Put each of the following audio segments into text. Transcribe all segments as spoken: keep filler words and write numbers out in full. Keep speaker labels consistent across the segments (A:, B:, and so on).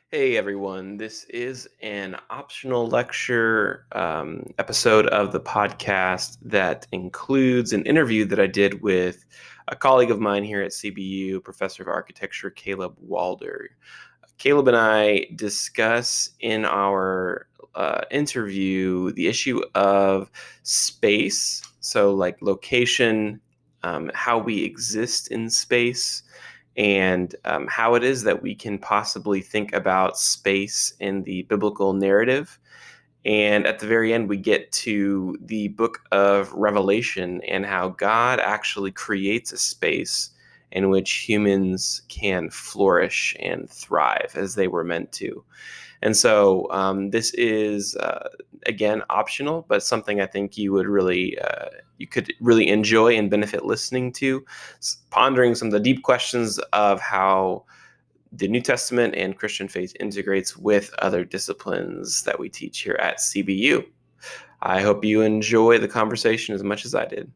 A: Hey everyone, this is an optional lecture um, episode of the podcast that includes an interview that I did with a colleague of mine here at C B U, Professor of Architecture Caleb Walder. Caleb and I discuss in our uh, interview the issue of space, so like location, um, how we exist in space, and um, how it is that we can possibly think about space in the biblical narrative. And at the very end, we get to the book of Revelation and how God actually creates a space in which humans can flourish and thrive as they were meant to. And so um, this is uh, again optional, but something I think you would really uh, you could really enjoy and benefit listening to, pondering some of the deep questions of how the New Testament and Christian faith integrates with other disciplines that we teach here at C B U. I hope you enjoy the conversation as much as I did.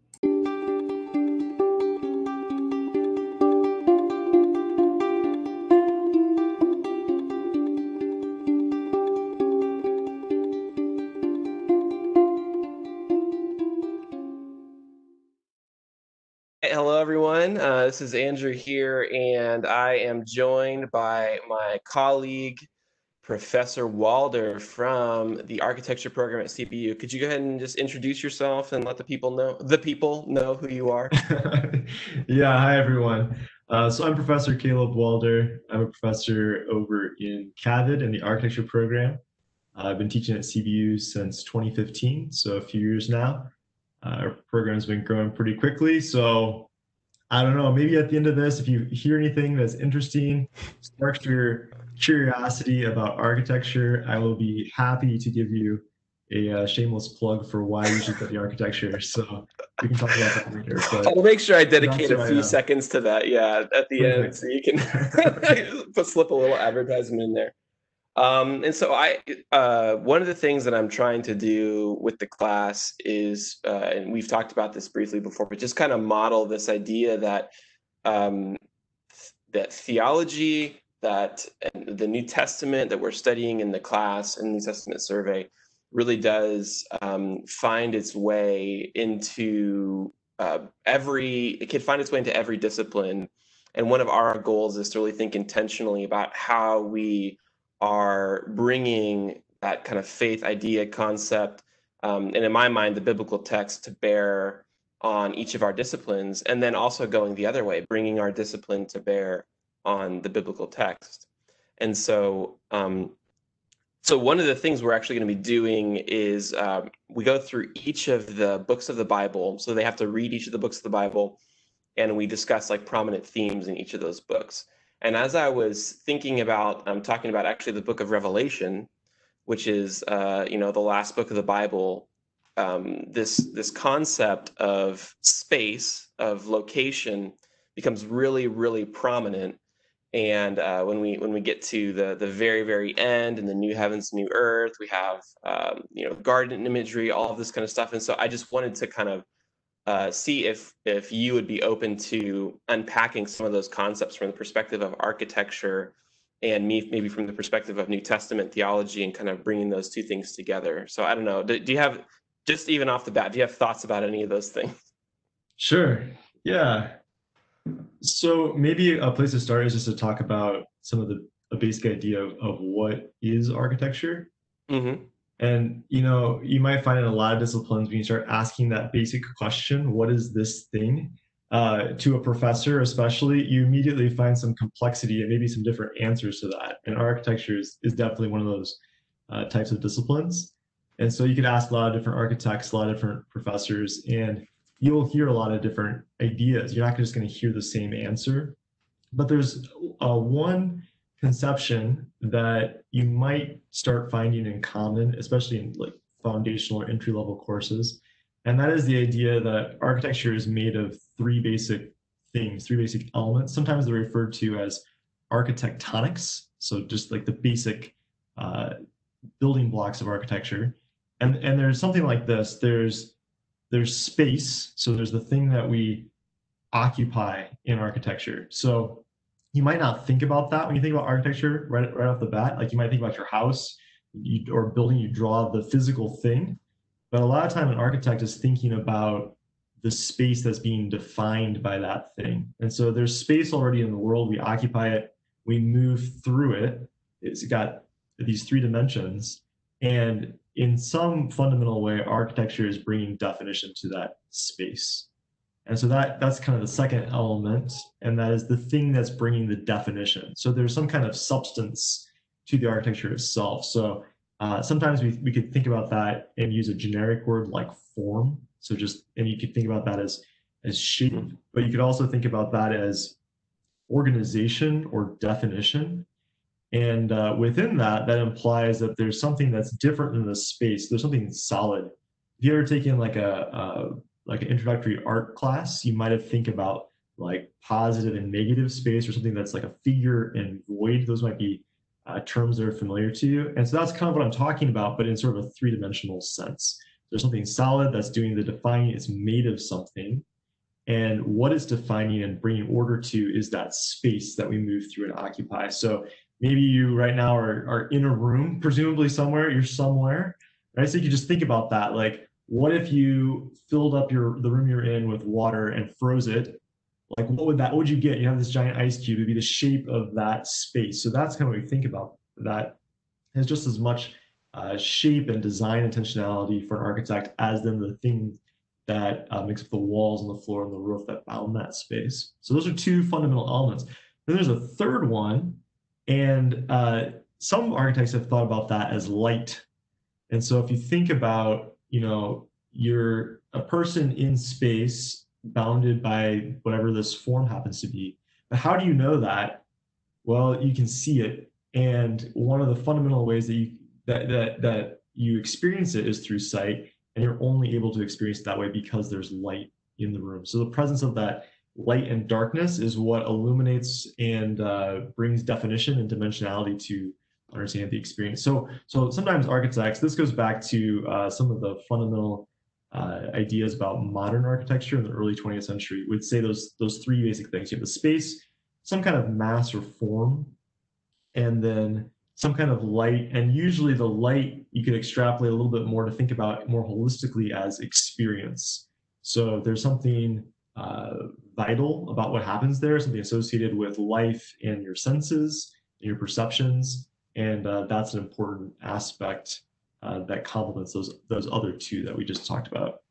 A: Hello, everyone. Uh, this is Andrew here, and I am joined by my colleague, Professor Walder from the architecture program at C B U. Could you go ahead and just introduce yourself and let the people know the people know who you are?
B: Yeah, hi everyone. Uh, so I'm Professor Caleb Walder. I'm a professor over in CAVID in the architecture program. Uh, I've been teaching at C B U since twenty fifteen, so a few years now. Uh, our program's been growing pretty quickly, so I don't know, maybe at the end of this, if you hear anything that's interesting, sparks your curiosity about architecture, I will be happy to give you a uh, shameless plug for why you should study architecture. So we can talk about that later, but
A: I'll make sure I
B: that's
A: dedicate a
B: who I
A: few
B: am.
A: seconds to that. Yeah, at the end,
B: Perfect.
A: so you can put slip a little advertisement in there. Um, and so I, uh, one of the things that I'm trying to do with the class is, uh, and we've talked about this briefly before, but just kind of model this idea that um, that theology, that the New Testament that we're studying in the class and New Testament survey really does um, find its way into uh, every, it can find its way into every discipline. And one of our goals is to really think intentionally about how we are bringing that kind of faith idea concept, um, and in my mind, the biblical text to bear on each of our disciplines, and then also going the other way, bringing our discipline to bear on the biblical text. And so, um, so one of the things we're actually going to be doing is um, we go through each of the books of the Bible. So they have to read each of the books of the Bible, and we discuss like prominent themes in each of those books. And as I was thinking about, I'm um, talking about actually the book of Revelation, which is uh, you know the last book of the Bible. Um, this this concept of space, of location, becomes really really prominent. And uh, when we when we get to the the very very end and the new heavens, new earth, we have um, you know garden imagery, all of this kind of stuff. And so I just wanted to kind of uh, see if if you would be open to unpacking some of those concepts from the perspective of architecture, and me maybe from the perspective of New Testament theology, and kind of bringing those two things together. So I don't know. Do, do you have, just even off the bat, do you have thoughts about any of those things?
B: Sure. Yeah. So maybe a place to start is just to talk about some of the a basic idea of, of what is architecture.
A: Mm-hmm.
B: And you know, you might find in a lot of disciplines when you start asking that basic question, what is this thing? Uh, to a professor, especially, you immediately find some complexity and maybe some different answers to that. And architecture is, is definitely one of those uh, types of disciplines. And so you could ask a lot of different architects, a lot of different professors, and you'll hear a lot of different ideas. You're not just going to hear the same answer. But there's uh, one conception that you might start finding in common, especially in like foundational or entry level courses. And that is the idea that architecture is made of three basic things, three basic elements. Sometimes they're referred to as architectonics. So just like the basic uh, building blocks of architecture. And, and there's something like this. There's there's space. So there's the thing that we occupy in architecture. So you might not think about that when you think about architecture right, right off the bat. Like you might think about your house you, or building, you draw the physical thing. But a lot of time an architect is thinking about the space that's being defined by that thing. And so there's space already in the world. We occupy it, we move through it. It's got these three dimensions. And in some fundamental way, architecture is bringing definition to that space. And so that that's kind of the second element, and that is the thing that's bringing the definition. So there's some kind of substance to the architecture itself. So uh, sometimes we, we could think about that and use a generic word like form. So just, and you could think about that as, as shape, but you could also think about that as organization or definition. And uh, within that, that implies that there's something that's different in the space. There's something solid. If you ever taken like a, a like an introductory art class, you might have think about like positive and negative space, or something that's like a figure and void. Those might be uh, terms that are familiar to you. And so that's kind of what I'm talking about, but in sort of a three-dimensional sense. There's something solid that's doing the defining, it's made of something. And what it's defining and bringing order to is that space that we move through and occupy. So maybe you right now are, are in a room, presumably somewhere, you're somewhere, right? So you can just think about that. Like, what if you filled up your the room you're in with water and froze it? Like, what would that, what would you get? You have this giant ice cube, it'd be the shape of that space. So that's kind of what we think about that. It's just as much uh, shape and design intentionality for an architect as then the thing that uh, makes up the walls and the floor and the roof that bound that space. So those are two fundamental elements. Then there's a third one, and uh, some architects have thought about that as light. And so if you think about, you know, you're a person in space bounded by whatever this form happens to be, but how do you know that? Well, you can see it. And one of the fundamental ways that you that that, that you experience it is through sight, and you're only able to experience it that way because there's light in the room. So the presence of that light and darkness is what illuminates and uh, brings definition and dimensionality to understand the experience. So, so sometimes architects, this goes back to uh, some of the fundamental uh, ideas about modern architecture in the early twentieth century, would say those, those three basic things. You have the space, some kind of mass or form, and then some kind of light. And usually the light, you could extrapolate a little bit more to think about more holistically as experience. So there's something uh, vital about what happens there, something associated with life and your senses and your perceptions. And uh, that's an important aspect uh, that complements those those other two that we just talked about.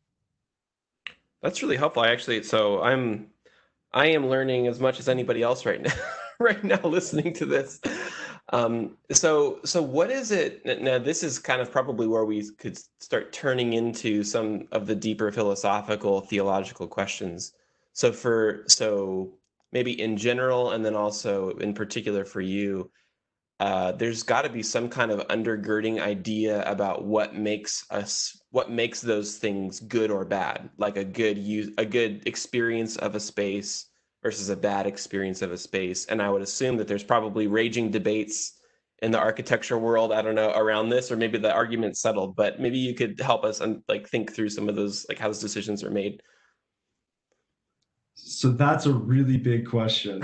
A: That's really helpful. I actually, so I'm, I am learning as much as anybody else right now, right now listening to this. Um, so, so what is it? Now, this is kind of probably where we could start turning into some of the deeper philosophical, theological questions. So for, so maybe in general, and then also in particular for you, Uh, there's got to be some kind of undergirding idea about what makes us, what makes those things good or bad, like a good use, a good experience of a space versus a bad experience of a space. And I would assume that there's probably raging debates in the architecture world, I don't know, around this, or maybe the argument's settled, but maybe you could help us and like think through some of those, like how those decisions are made.
B: So that's a really big question.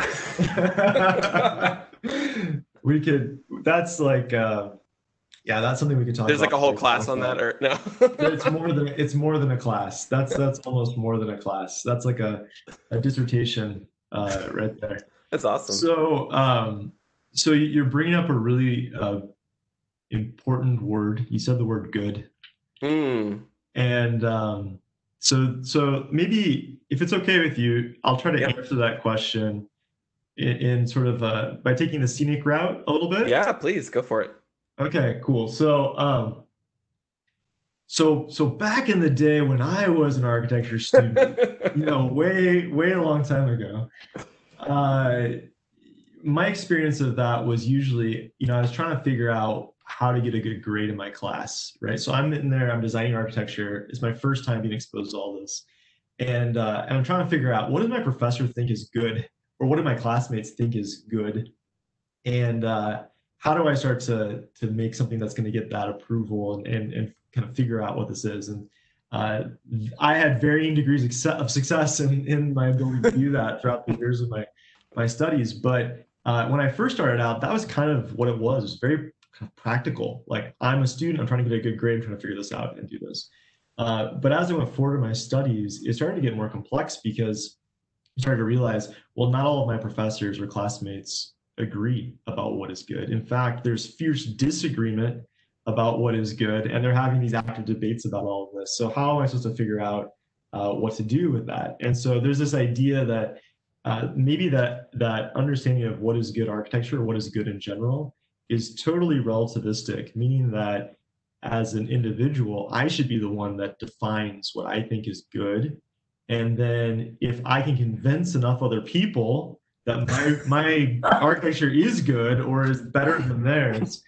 B: We could, that's like, uh, yeah, that's something we could talk
A: There's
B: about.
A: There's like a whole class on that, or no?
B: It's more than, it's more than a class. That's, that's almost more than a class. That's like a, a dissertation uh, right there.
A: That's awesome.
B: So, um, so you're bringing up a really uh, important word. You said the word good.
A: Mm.
B: And um, so, so maybe if it's okay with you, I'll try to yeah. answer that question in, in sort of uh, by taking the scenic route a little bit.
A: Yeah, please go for it.
B: Okay, cool. So, um, so, so back in the day when I was an architecture student, you know, way, way a long time ago, uh, my experience of that was usually, you know, I was trying to figure out how to get a good grade in my class, right? So I'm in there, I'm designing architecture. It's my first time being exposed to all this. And, uh, and I'm trying to figure out, what does my professor think is good? Or what do my classmates think is good? And uh, how do I start to, to make something that's going to get that approval and, and, and kind of figure out what this is? And uh, I had varying degrees of success in, in my ability to do that throughout the years of my, my studies. But uh, when I first started out, that was kind of what it was. It was very kind of practical. Like, I'm a student, I'm trying to get a good grade, I'm trying to figure this out and do this. Uh, but as I went forward in my studies, it started to get more complex because I started to realize, well, not all of my professors or classmates agree about what is good. In fact, there's fierce disagreement about what is good, and they're having these active debates about all of this. So how am I supposed to figure out uh, what to do with that? And so there's this idea that uh, maybe that that understanding of what is good architecture or what is good in general is totally relativistic, meaning that as an individual, I should be the one that defines what I think is good. And then if I can convince enough other people that my my architecture is good or is better than theirs,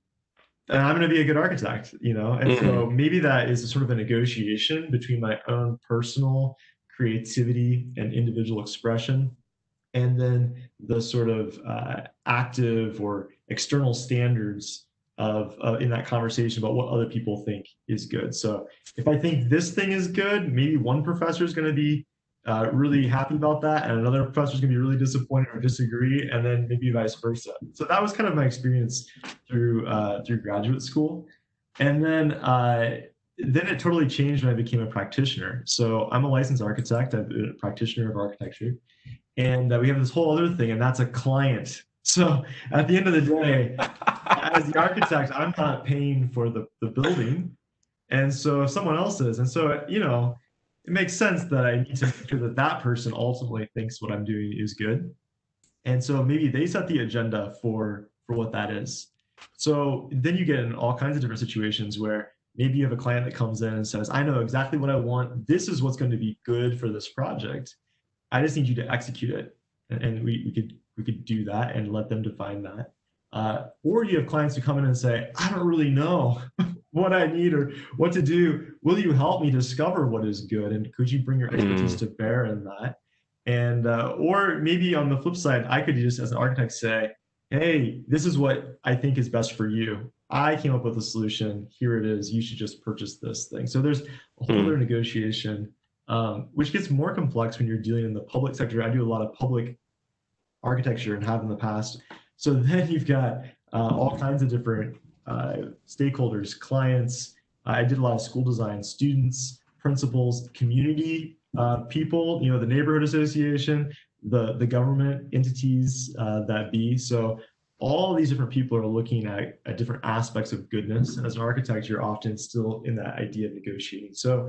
B: then I'm going to be a good architect, you know? And mm-hmm. so maybe that is a sort of a negotiation between my own personal creativity and individual expression, and then the sort of uh, active or external standards of uh, in that conversation about what other people think is good. So if I think this thing is good, maybe one professor is going to be uh, really happy about that, and another professor is going to be really disappointed or disagree, and then maybe vice versa. So that was kind of my experience through uh, through graduate school, and then uh, then it totally changed when I became a practitioner. So I'm a licensed architect. I've been a practitioner of architecture, and uh, we have this whole other thing, and that's a client. So at the end of the day, as the architect, I'm not paying for the, the building. And so if someone else is, and so, you know, it makes sense that I need to make sure that that person ultimately thinks what I'm doing is good. And so maybe they set the agenda for, for what that is. So then you get in all kinds of different situations where maybe you have a client that comes in and says, I know exactly what I want. This is what's going to be good for this project. I just need you to execute it. And, and we, we could we could do that and let them define that. Uh, or you have clients who come in and say, I don't really know what I need or what to do. Will you help me discover what is good? And could you bring your expertise mm. to bear in that? And uh, or maybe on the flip side, I could just, as an architect, say, hey, this is what I think is best for you. I came up with a solution. Here it is. You should just purchase this thing. So there's a whole mm. other negotiation, um, which gets more complex when you're dealing in the public sector. I do a lot of public architecture and have in the past. So then you've got uh, all kinds of different uh, stakeholders, clients. I did a lot of school design, students, principals, community uh, people, you know, the neighborhood association, the, the government entities uh, that be. So all these different people are looking at, at different aspects of goodness. And as an architect, you're often still in that idea of negotiating. So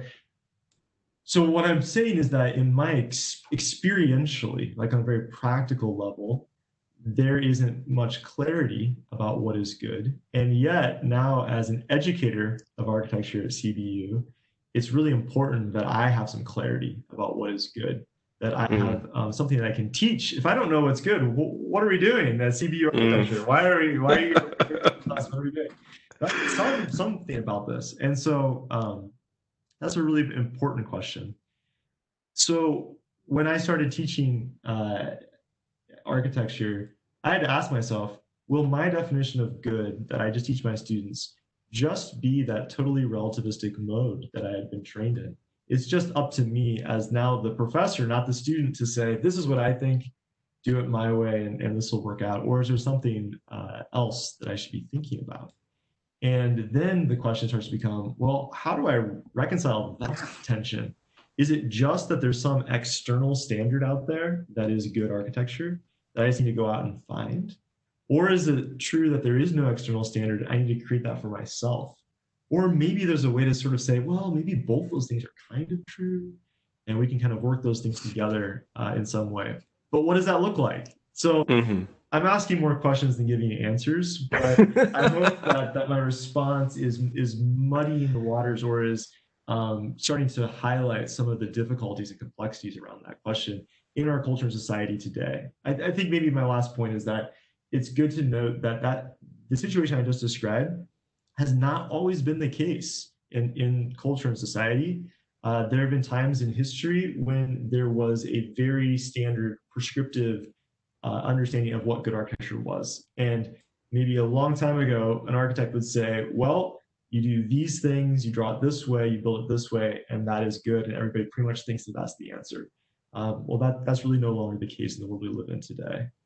B: So what I'm saying is that in my ex experientially, like on a very practical level, there isn't much clarity about what is good. And yet now as an educator of architecture at C B U, it's really important that I have some clarity about what is good, that I mm. have um, something that I can teach. If I don't know what's good, what are we doing at C B U architecture? Mm. Why are we, why are you, what are we doing? Tell something about this. And so, um, that's a really important question. So when I started teaching uh, architecture, I had to ask myself, will my definition of good that I just teach my students just be that totally relativistic mode that I had been trained in? It's just up to me as now the professor, not the student, to say, this is what I think, do it my way, and, and this will work out. Or is there something uh, else that I should be thinking about? And then the question starts to become, well, how do I reconcile that tension? Is it just that there's some external standard out there that is good architecture that I just need to go out and find? Or is it true that there is no external standard, I need to create that for myself? Or maybe there's a way to sort of say, well, maybe both those things are kind of true, and we can kind of work those things together uh, in some way. But what does that look like? So mm-hmm. I'm asking more questions than giving answers, but I hope that, that my response is, is muddying the waters, or is um, starting to highlight some of the difficulties and complexities around that question in our culture and society today. I, I think maybe my last point is that it's good to note that, that the situation I just described has not always been the case in, in culture and society. Uh, there have been times in history when there was a very standard prescriptive Uh, understanding of what good architecture was. And maybe a long time ago, an architect would say, well, you do these things, you draw it this way, you build it this way, and that is good. And everybody pretty much thinks that that's the answer. Um, well, that, that's really no longer the case in the world we live in today.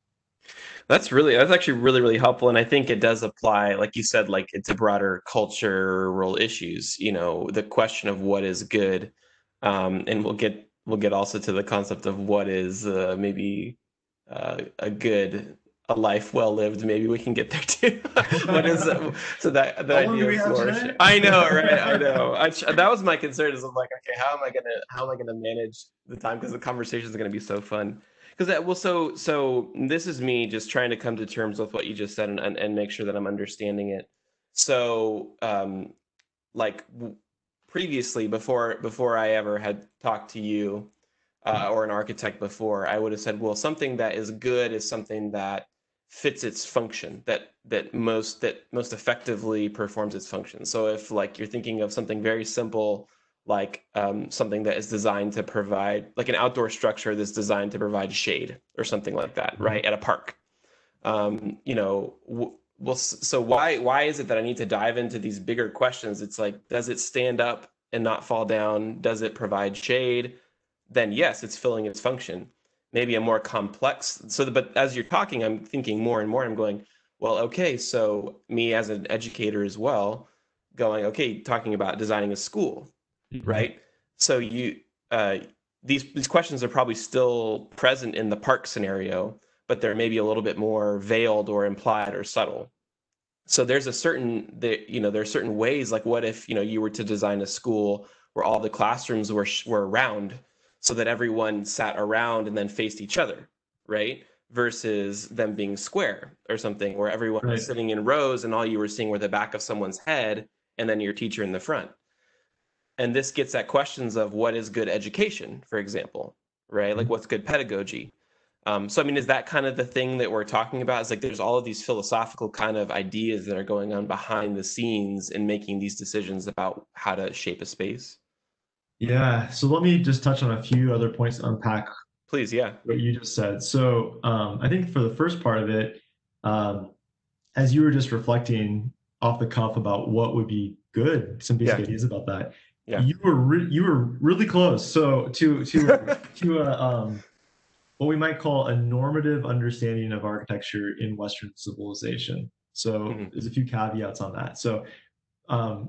A: That's really that's actually really really helpful, and I think it does apply, like you said, like it's a broader cultural issues. You know, the question of what is good, um, and we'll get we'll get also to the concept of what is uh, maybe uh, a good a life well lived. Maybe we can get there too. What is uh, so that the
B: How long do
A: idea
B: we
A: of
B: have
A: flourishing?
B: today?
A: I know, right? I know. I, that was my concern. Is I'm like, okay, how am I gonna how am I gonna manage the time, because the conversations are gonna be so fun. Because that well, so so this is me just trying to come to terms with what you just said, and and, and make sure that I'm understanding it. So, um, like w- previously, before before I ever had talked to you uh, or an architect before, I would have said, well, something that is good is something that fits its function, that that most that most effectively performs its function. So if like you're thinking of something very simple, like um, something that is designed to provide, like an outdoor structure that's designed to provide shade or something like that, right, at a park. Um, you know, w- well, so why why is it that I need to dive into these bigger questions? It's like, does it stand up and not fall down? Does it provide shade? Then yes, it's filling its function. Maybe a more complex. So, but as you're talking, I'm thinking more and more. I'm going, well, okay. So me as an educator as well, going, okay, talking about designing a school,
B: Mhm.
A: right? So you uh, these these questions are probably still present in the park scenario, but they're maybe a little bit more veiled or implied or subtle. So there's a certain that you know there are certain ways, like what if you know you were to design a school where all the classrooms were were round, so that everyone sat around and then faced each other, right? Versus them being square or something where everyone was
B: Right.
A: sitting in rows and all you were seeing were the back of someone's head and then your teacher in the front. And this gets at questions of what is good education, for example, right? Like what's good pedagogy. Um, so, I mean, is that kind of the thing that we're talking about? Is like there's all of these philosophical kind of ideas that are going on behind the scenes in making these decisions about how to shape a space?
B: Yeah. So let me just touch on a few other points to unpack
A: Please, yeah.
B: what you just said. So um, I think for the first part of it, um, as you were just reflecting off the cuff about what would be good, some basic
A: Yeah.
B: ideas about that,
A: Yeah.
B: you were re- you were really close. So to to to a um, what we might call a normative understanding of architecture in Western civilization. So
A: Mhm.
B: there's a few caveats on that. So um,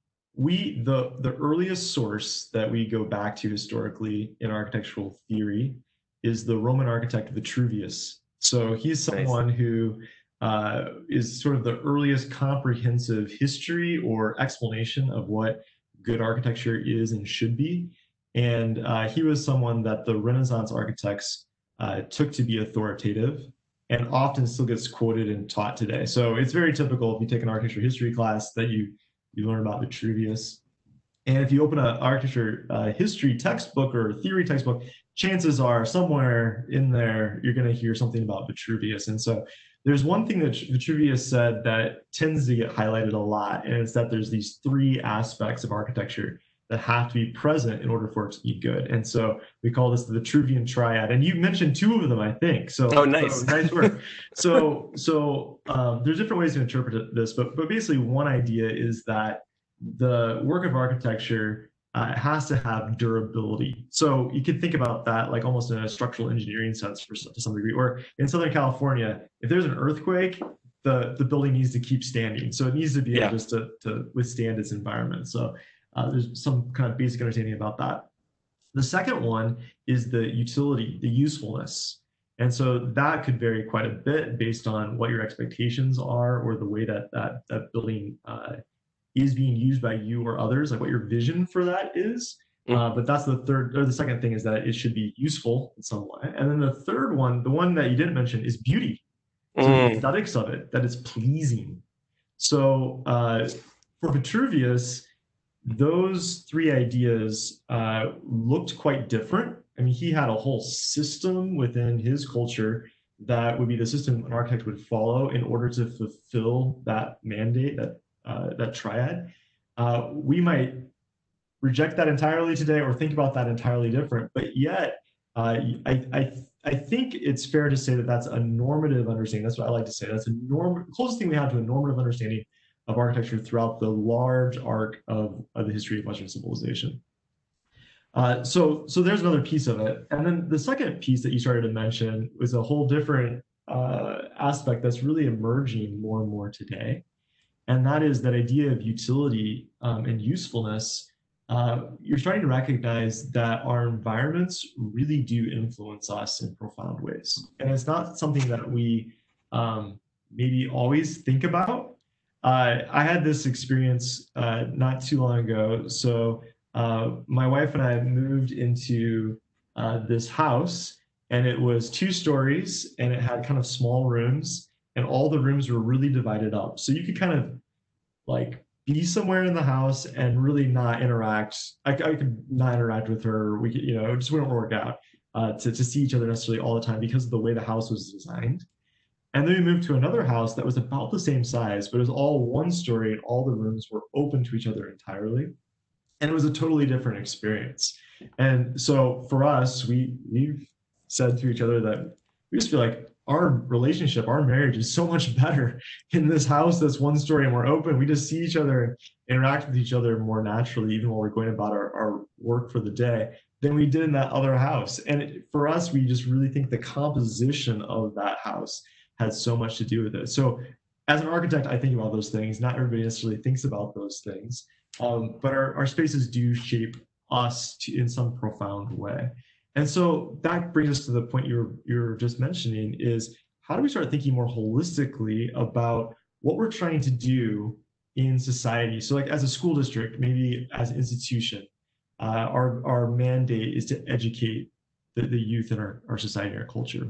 B: we the the earliest source that we go back to historically in architectural theory is the Roman architect Vitruvius. So he's
A: Nice.
B: someone who uh, is sort of the earliest comprehensive history or explanation of what good architecture is and should be. And uh, he was someone that the Renaissance architects uh, took to be authoritative and often still gets quoted and taught today. So it's very typical if you take an architecture history class that you you learn about Vitruvius. And if you open an architecture uh, history textbook or theory textbook, chances are somewhere in there you're going to hear something about Vitruvius. And so there's one thing that Vitruvius said that tends to get highlighted a lot, and it's that there's these three aspects of architecture that have to be present in order for it to be good. And so we call this the Vitruvian triad. And you mentioned two of them, I think.
A: Oh,
B: So, so
A: nice.
B: nice work. So, so um, there's different ways to interpret this, but but basically one idea is that the work of architecture uh, has to have durability. So you could think about that like almost in a structural engineering sense for, to some degree. Or in Southern California, if there's an earthquake, the, the building needs to keep standing. So it needs to be able
A: Yeah.
B: just to, to withstand its environment. So uh, there's some kind of basic understanding about that. The second one is the utility, the usefulness. And so that could vary quite a bit based on what your expectations are or the way that that, that building uh, is being used by you or others, like what your vision for that is. Uh,
A: Mhm.
B: but that's the third, or the second thing is that it should be useful in some way. And then the third one, the one that you didn't mention, is beauty. So the
A: Mm.
B: aesthetics of it, that it's pleasing. So uh, for Vitruvius, those three ideas uh, looked quite different. I mean, he had a whole system within his culture that would be the system an architect would follow in order to fulfill that mandate, that uh, that triad. Uh, we might reject that entirely today or think about that entirely different, but yet uh, I, I I think it's fair to say that that's a normative understanding. That's what I like to say. That's a norm closest thing we have to a normative understanding of architecture throughout the large arc of, of the history of Western civilization. Uh, so, so there's another piece of it, and then the second piece that you started to mention was a whole different. uh, aspect that's really emerging more and more today. And that is that idea of utility um, and usefulness. Uh, you're starting to recognize that our environments really do influence us in profound ways. And it's not something that we um, maybe always think about. Uh, I had this experience uh, not too long ago. So uh, my wife and I moved into uh, this house, and it was two stories, and it had kind of small rooms, and all the rooms were really divided up. So you could kind of like be somewhere in the house and really not interact. I, I could not interact with her. We could, you know, it just wouldn't work out uh, to, to see each other necessarily all the time because of the way the house was designed. And then we moved to another house that was about the same size, but it was all one story and all the rooms were open to each other entirely. And it was a totally different experience. And so for us, we we've said to each other that we just feel like our relationship, our marriage is so much better in this house that's one story and we're open. We just see each other and interact with each other more naturally, even while we're going about our, our work for the day, than we did in that other house. And it, for us, we just really think the composition of that house has so much to do with it. So as an architect, I think about those things. Not everybody necessarily thinks about those things, um, but our, our spaces do shape us to, in some profound way. And so that brings us to the point you're you're just mentioning is how do we start thinking more holistically about what we're trying to do in society? So like as a school district, maybe as an institution, uh, our, our mandate is to educate the, the youth in our, our society and our culture.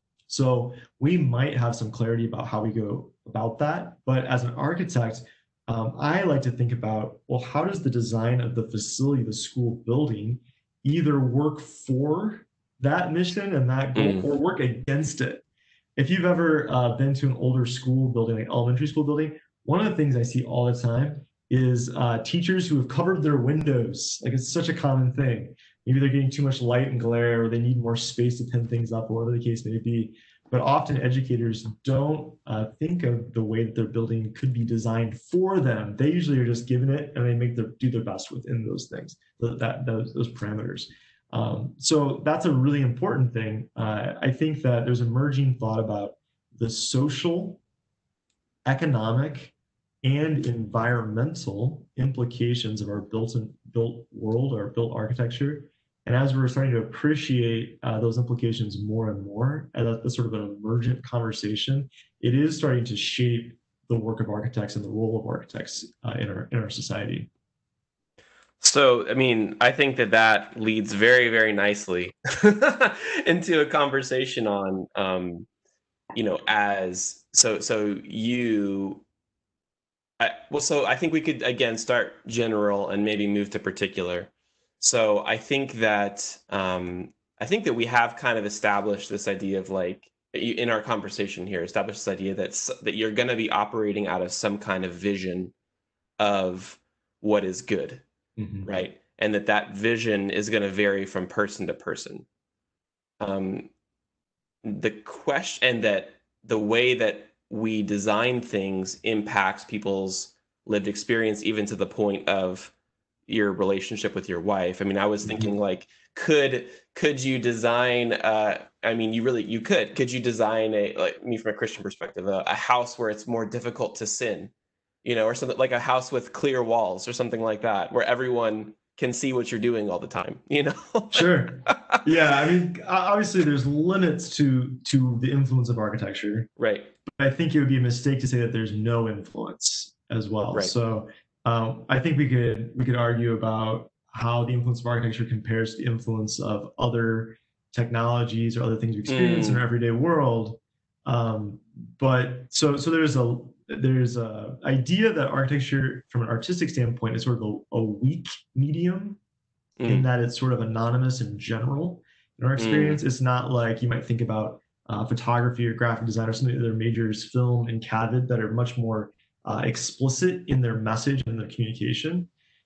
B: So we might have some clarity about how we go about that. But as an architect, um, I like to think about, well, how does the design of the facility, the school building, either work for that mission and that goal mm. or work against it? If you've ever uh, been to an older school building, like elementary school building, one of the things I see all the time is uh, teachers who have covered their windows. Like it's such a common thing. Maybe they're getting too much light and glare, or they need more space to pin things up, or whatever the case may be. But often educators don't uh, think of the way that their building could be designed for them. They usually are just given it and they make their do their best within those things, that those those parameters. Um, so that's a really important thing. Uh, I think that there's emerging thought about the social, economic, and environmental implications of our built in, built world, our built architecture. And as we're starting to appreciate uh, those implications more and more, and that's sort of an emergent conversation, it is starting to shape the work of architects and the role of architects uh, in our in our society.
A: So, I mean, I think that that leads very, very nicely into a conversation on, um, you know, as so so you. I, well, so I think we could again start general and maybe move to particular. So I think that um, I think that we have kind of established this idea of like in our conversation here, established this idea that that you're going to be operating out of some kind of vision of what is good, mm-hmm. right? And that that vision is going to vary from person to person. Um, the question, and that the way that we design things impacts people's lived experience, even to the point of your relationship with your wife. I mean, I was thinking mm-hmm. like, could could you design? Uh, I mean, you really you could. Could you design a like me from a Christian perspective, a, a house where it's more difficult to sin, you know, or something like a house with clear walls or something like that, where everyone can see what you're doing all the time, you know?
B: Sure. Yeah, I mean, obviously there's limits to to the influence of architecture.
A: Right.
B: But I think it would be a mistake to say that there's no influence as well. Right. So um, I think we could we could argue about how the influence of architecture compares to the influence of other technologies or other things we experience mm. in our everyday world. Um, but so so there's a there's a idea that architecture from an artistic standpoint is sort of a, a weak medium mm. in that it's sort of anonymous in general. In our experience, mm. it's not like you might think about uh, photography or graphic design or some of the other majors, film and CAVID, that are much more uh, explicit in their message and their communication.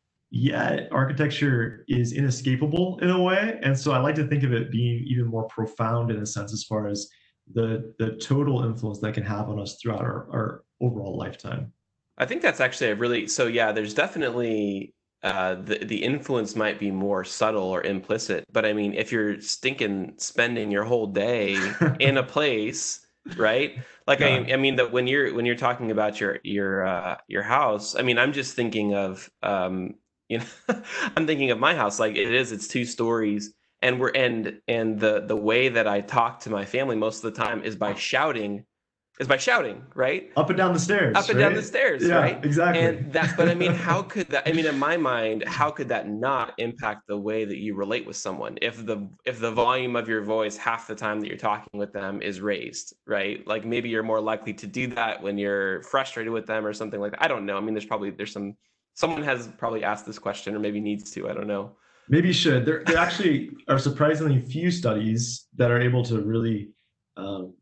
B: Yet architecture is inescapable in a way. And so I like to think of it being even more profound in a sense as far as the the total influence that can have on us throughout our, our overall lifetime.
A: I think that's actually a really, so yeah, there's definitely, uh, the, the influence might be more subtle or implicit, but I mean, if you're stinking spending your whole day in a place right? Like
B: Yeah.
A: I, I mean that when you're when you're talking about your your uh, your house, I mean I'm just thinking of um, you know I'm thinking of my house like it is. It's two stories, and we're and and the the way that I talk to my family most of the time is by shouting, is by shouting, right?
B: Up and down the
A: Up
B: stairs,
A: and down the
B: right?
A: stairs,
B: Yeah,
A: right?
B: exactly.
A: And that, but I mean, how could that, I mean, in my mind, how could that not impact the way that you relate with someone if the if the volume of your voice half the time that you're talking with them is raised, right? Like maybe you're more likely to do that when you're frustrated with them or something like that. I don't know. I mean, there's probably there's some someone has probably asked this question or maybe needs to. I don't know.
B: Maybe you should. There, there actually are surprisingly few studies that are able to really um,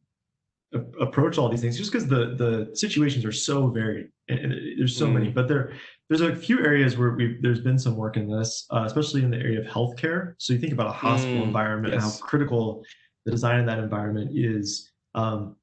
B: a- approach all these things, just because the the situations are so varied and, and there's so many.
A: Mm,
B: But there, there's a few areas where we there's been some work in this, uh, especially in the area of healthcare. So you think about a hospital
A: mm,
B: environment and how
A: yes.
B: critical the design of that environment is. Um,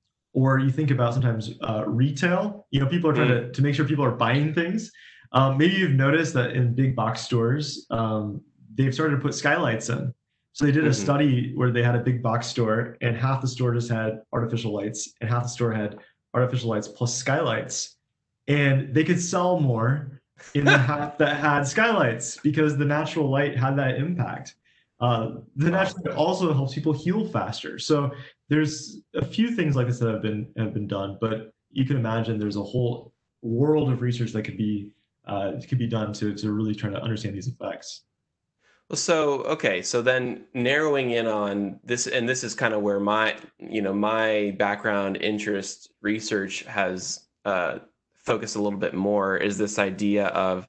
B: or you think about sometimes uh, retail. You know, people are trying
A: Mm,
B: to to make sure people are buying things. Um, maybe you've noticed that in big box stores, um, they've started to put skylights in. So they did a
A: hmm.
B: study where they had a big box store, and half the store just had artificial lights, and half the store had artificial lights plus skylights, and they could sell more in the half that had skylights because the natural light had that impact. Uh, the
A: Wow.
B: natural light also helps people heal faster. So there's a few things like this that have been have been done, but you can imagine there's a whole world of research that could be uh, could be done to to really try to understand these effects.
A: Well, so okay, so then narrowing in on this, and this is kind of where my, you know, my background, interest, research has uh, focused a little bit more, is this idea of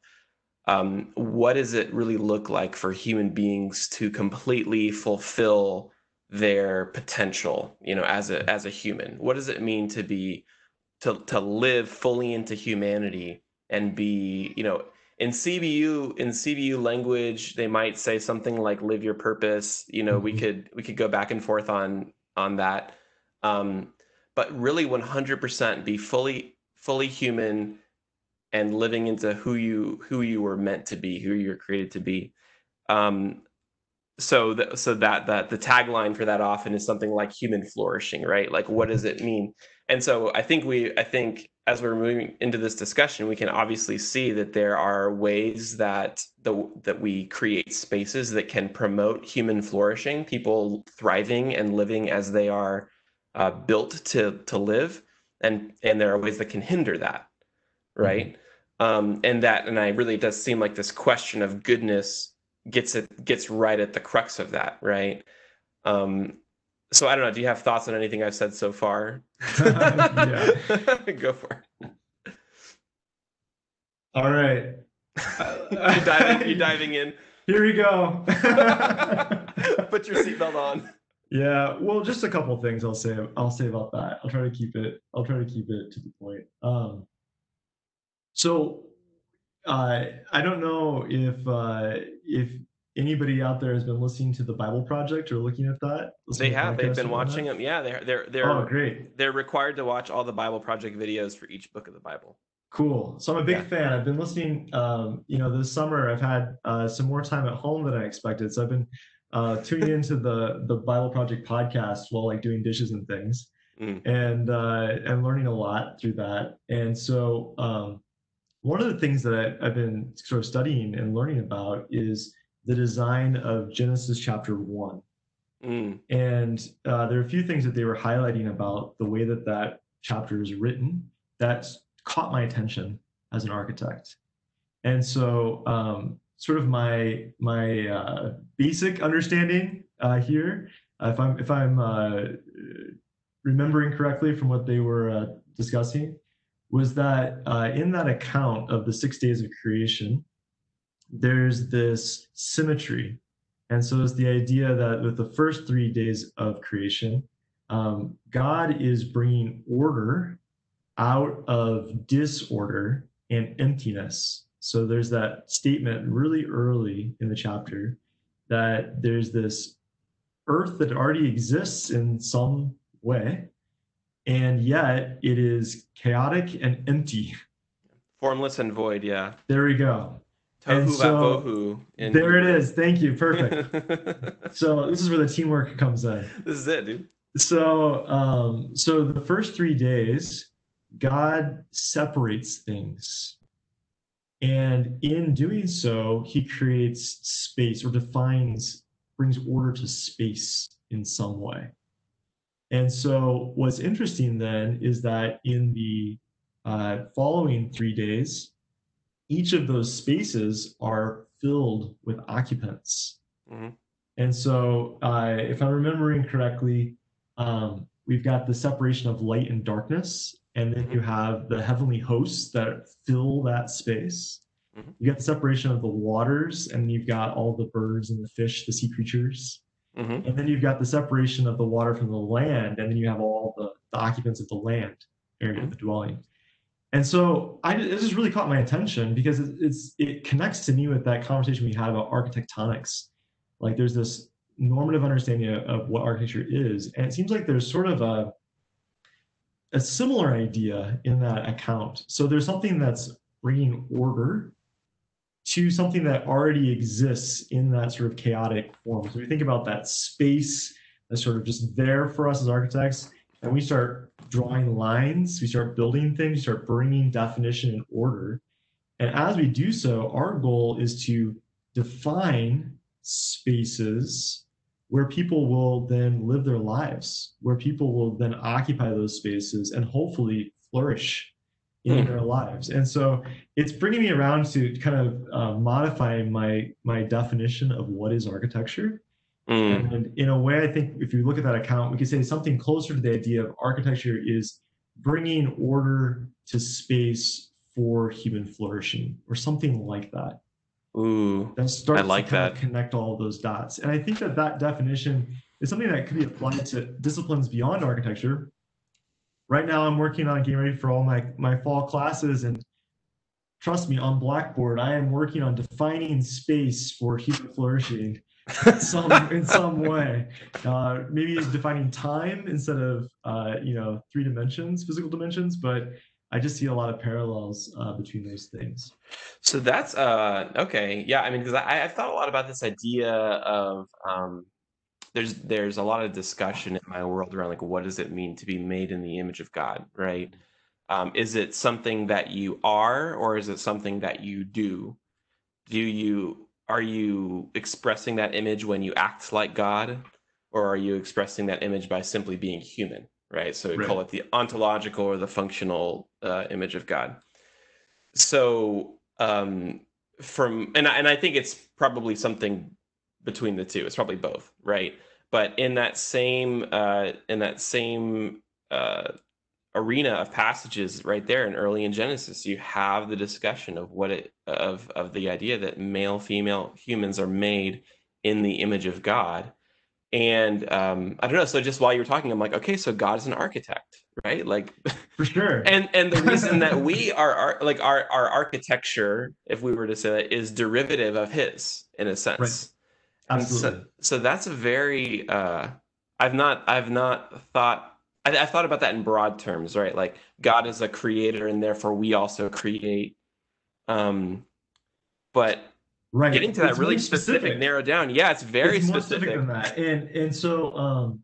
A: um, what does it really look like for human beings to completely fulfill their potential, you know, as a as a human? What does it mean to be to to live fully into humanity and be, you know, in C B U in C B U language, they might say something like live your purpose. You know, we
B: Mhm.
A: could we could go back and forth on on that. Um, but really one hundred percent be fully fully human and living into who you who you were meant to be, who you're created to be. Um, so that so that that the tagline for that often is something like human flourishing, right? Like what does it mean? And so i think we i think as we're moving into this discussion, we can obviously see that there are ways that the that we create spaces that can promote human flourishing, people thriving and living as they are uh, built to to live, and and there are ways that can hinder that,
B: Mhm.
A: right? Um, and that, and I really, it does seem like this question of goodness gets it gets right at the crux of that, right? Um, so I don't know. Do you have thoughts on anything I've said so far?
B: Yeah.
A: Go for it.
B: All right.
A: You diving, you
B: Uh,
A: diving in.
B: Here we go.
A: Put your seatbelt on.
B: Yeah, well, just a couple things I'll say I'll say about that. I'll try to keep it I'll try to keep it to the point. Um, so uh, I don't know if uh, if anybody out there has been listening to the Bible Project or looking at that,
A: They
B: listening to
A: have. They've
B: podcasts
A: been
B: or
A: watching
B: whatnot.
A: them. Yeah, they're they're
B: Oh,
A: they're
B: great.
A: they're required to watch all the Bible Project videos for each book of the Bible.
B: Cool. So I'm a
A: Yeah.
B: big fan. I've been listening. Um, you know, this summer I've had uh, some more time at home than I expected. So I've been uh, tuning into the the Bible Project podcast while like doing dishes and things,
A: Mm,
B: and uh, and learning a lot through that. And so um, one of the things that I, I've been sort of studying and learning about is the design of Genesis chapter one.
A: mm,
B: And uh, there are a few things that they were highlighting about the way that that chapter is written that caught my attention as an architect. And so, um, sort of my my uh, basic understanding uh, here, uh, if I'm if I'm uh, remembering correctly from what they were uh, discussing, was that uh, in that account of the six days of creation, there's this symmetry. And so it's the idea that with the first three days of creation, um, God is bringing order out of disorder and emptiness. So there's that statement really early in the chapter that there's this earth that already exists in some way, and yet it is chaotic and empty.
A: formless and void. Yeah.
B: There we go. And
A: Tohu va
B: so
A: vohu in
B: there it
A: Hebrew.
B: is. Thank you. Perfect.
A: This
B: So this is where the teamwork comes in.
A: is it, dude.
B: So, um, so the first three days, God separates things. And in doing so, he creates space or defines, brings order to space in some way. And so, what's interesting then is that in the uh, following three days, each of those spaces are filled with occupants.
A: Mm-hmm.
B: And so, uh, if I'm remembering correctly, um, we've got the separation of light and darkness, and then you have the heavenly hosts that fill that space.
A: Mm-hmm.
B: You got the separation of the waters, and you've got all the birds and the fish, the sea creatures.
A: Mm-hmm.
B: And then you've got the separation of the water from the land, and then you have all the, the occupants of the land area, mm-hmm. the dwelling. And so I, it just really caught my attention because it, it's it connects to me with that conversation we had about architectonics. Like there's this normative understanding of, of what architecture is, and it seems like there's sort of a a similar idea in that account. So there's something that's bringing order to something that already exists in that sort of chaotic form. So we think about that space that's sort of just there for us as architects, and we start drawing lines, we start building things, we start bringing definition and order. And as we do so, our goal is to define spaces where people will then live their lives, where people will then occupy those spaces and hopefully flourish in mm. their lives. And so it's bringing me around to kind of uh, modifying my my definition of what is architecture. Mm. And in a way, I think if you look at that account, we could say something closer to the idea of architecture is bringing order to space for human flourishing, or something like that.
A: Ooh,
B: that starts
A: I like
B: to kind
A: that.
B: of connect all of those dots. And I think that that definition is something that could be applied to disciplines beyond architecture. Right now, I'm working on getting ready for all my, my fall classes, and trust me, on Blackboard, I am working on defining space for human flourishing in some, in some way. Uh, maybe defining time instead of, uh, you know, three dimensions, physical dimensions, but I just see a lot of parallels uh, between those things.
A: So that's, uh, okay. Yeah, I mean, because I, I've thought a lot about this idea of, um, there's there's a lot of discussion in my world around, like, what does it mean to be made in the image of God, right? Um, is it something that you are, or is it something that you do? Do you, are you expressing that image when you act like God, or are you expressing that image by simply being human, right? So we right. call it the ontological or the functional uh, image of God. So um, from, and I, and I think it's probably something between the two. It's probably both, right? But in that same uh, in that same uh, arena of passages right there in early in Genesis, you have the discussion of what it of of the idea that male female humans are made in the image of God. And um, I don't know. So just while you were talking, I'm like, okay, so God is an architect, right? Like,
B: for sure.
A: And and the reason that we are, are like our our architecture, if we were to say that, is derivative of His in a sense.
B: Right. Absolutely.
A: So, so that's a very, uh, I've not, I've not thought, I, I've thought about that in broad terms, right? Like God is a creator and therefore we also create. Um, but
B: right.
A: getting to that
B: it's
A: really specific, specific, narrow down. Yeah, it's very
B: it's more
A: specific.
B: specific than that. And, and so, um,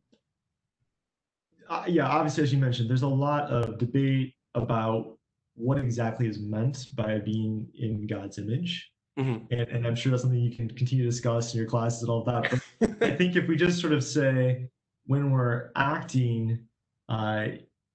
B: uh, yeah, obviously, as you mentioned, there's a lot of debate about what exactly is meant by being in God's image. Mm-hmm. And, and I'm sure that's something you can continue to discuss in your classes and all that. But I think if we just sort of say, when we're acting uh,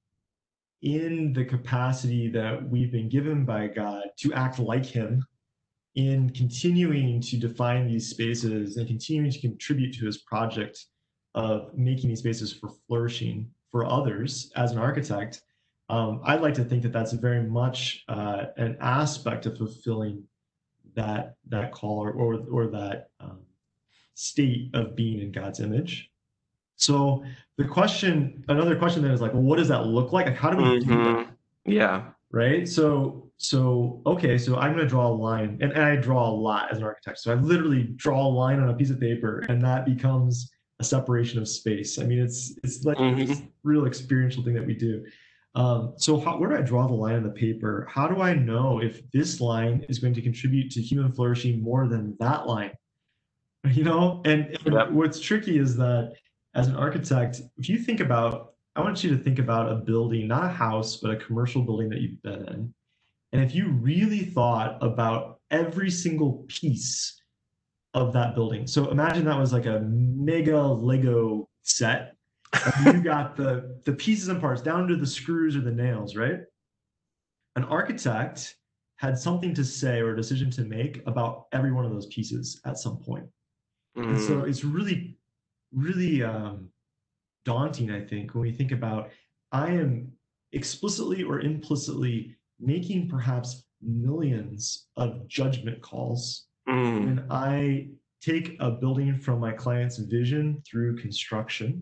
B: in the capacity that we've been given by God to act like Him, in continuing to define these spaces and continuing to contribute to His project of making these spaces for flourishing for others as an architect, um, I'd like to think that that's very much uh, an aspect of fulfilling that that call or or, or that um, state of being in God's image. So the question, another question then is like, well, what does that look like? Like, how do we mm-hmm. do that?
A: Yeah.
B: Right. So so okay. So I'm going to draw a line, and, and I draw a lot as an architect. So I literally draw a line on a piece of paper, and that becomes a separation of space. I mean, it's it's like mm-hmm. this real experiential thing that we do. Um, so how, where do I draw the line on the paper? How do I know if this line is going to contribute to human flourishing more than that line? You know, and, and
A: yep.
B: what's tricky is that as an architect, if you think about, I want you to think about a building, not a house, but a commercial building that you've been in. And if you really thought about every single piece of that building. So imagine that was like a mega Lego set. And you got the the pieces and parts down to the screws or the nails, right? An architect had something to say or a decision to make about every one of those pieces at some point. Mm. And so it's really, really um, daunting, I think, when we think about I am explicitly or implicitly making perhaps millions of judgment calls mm. when I take a building from my client's vision through construction.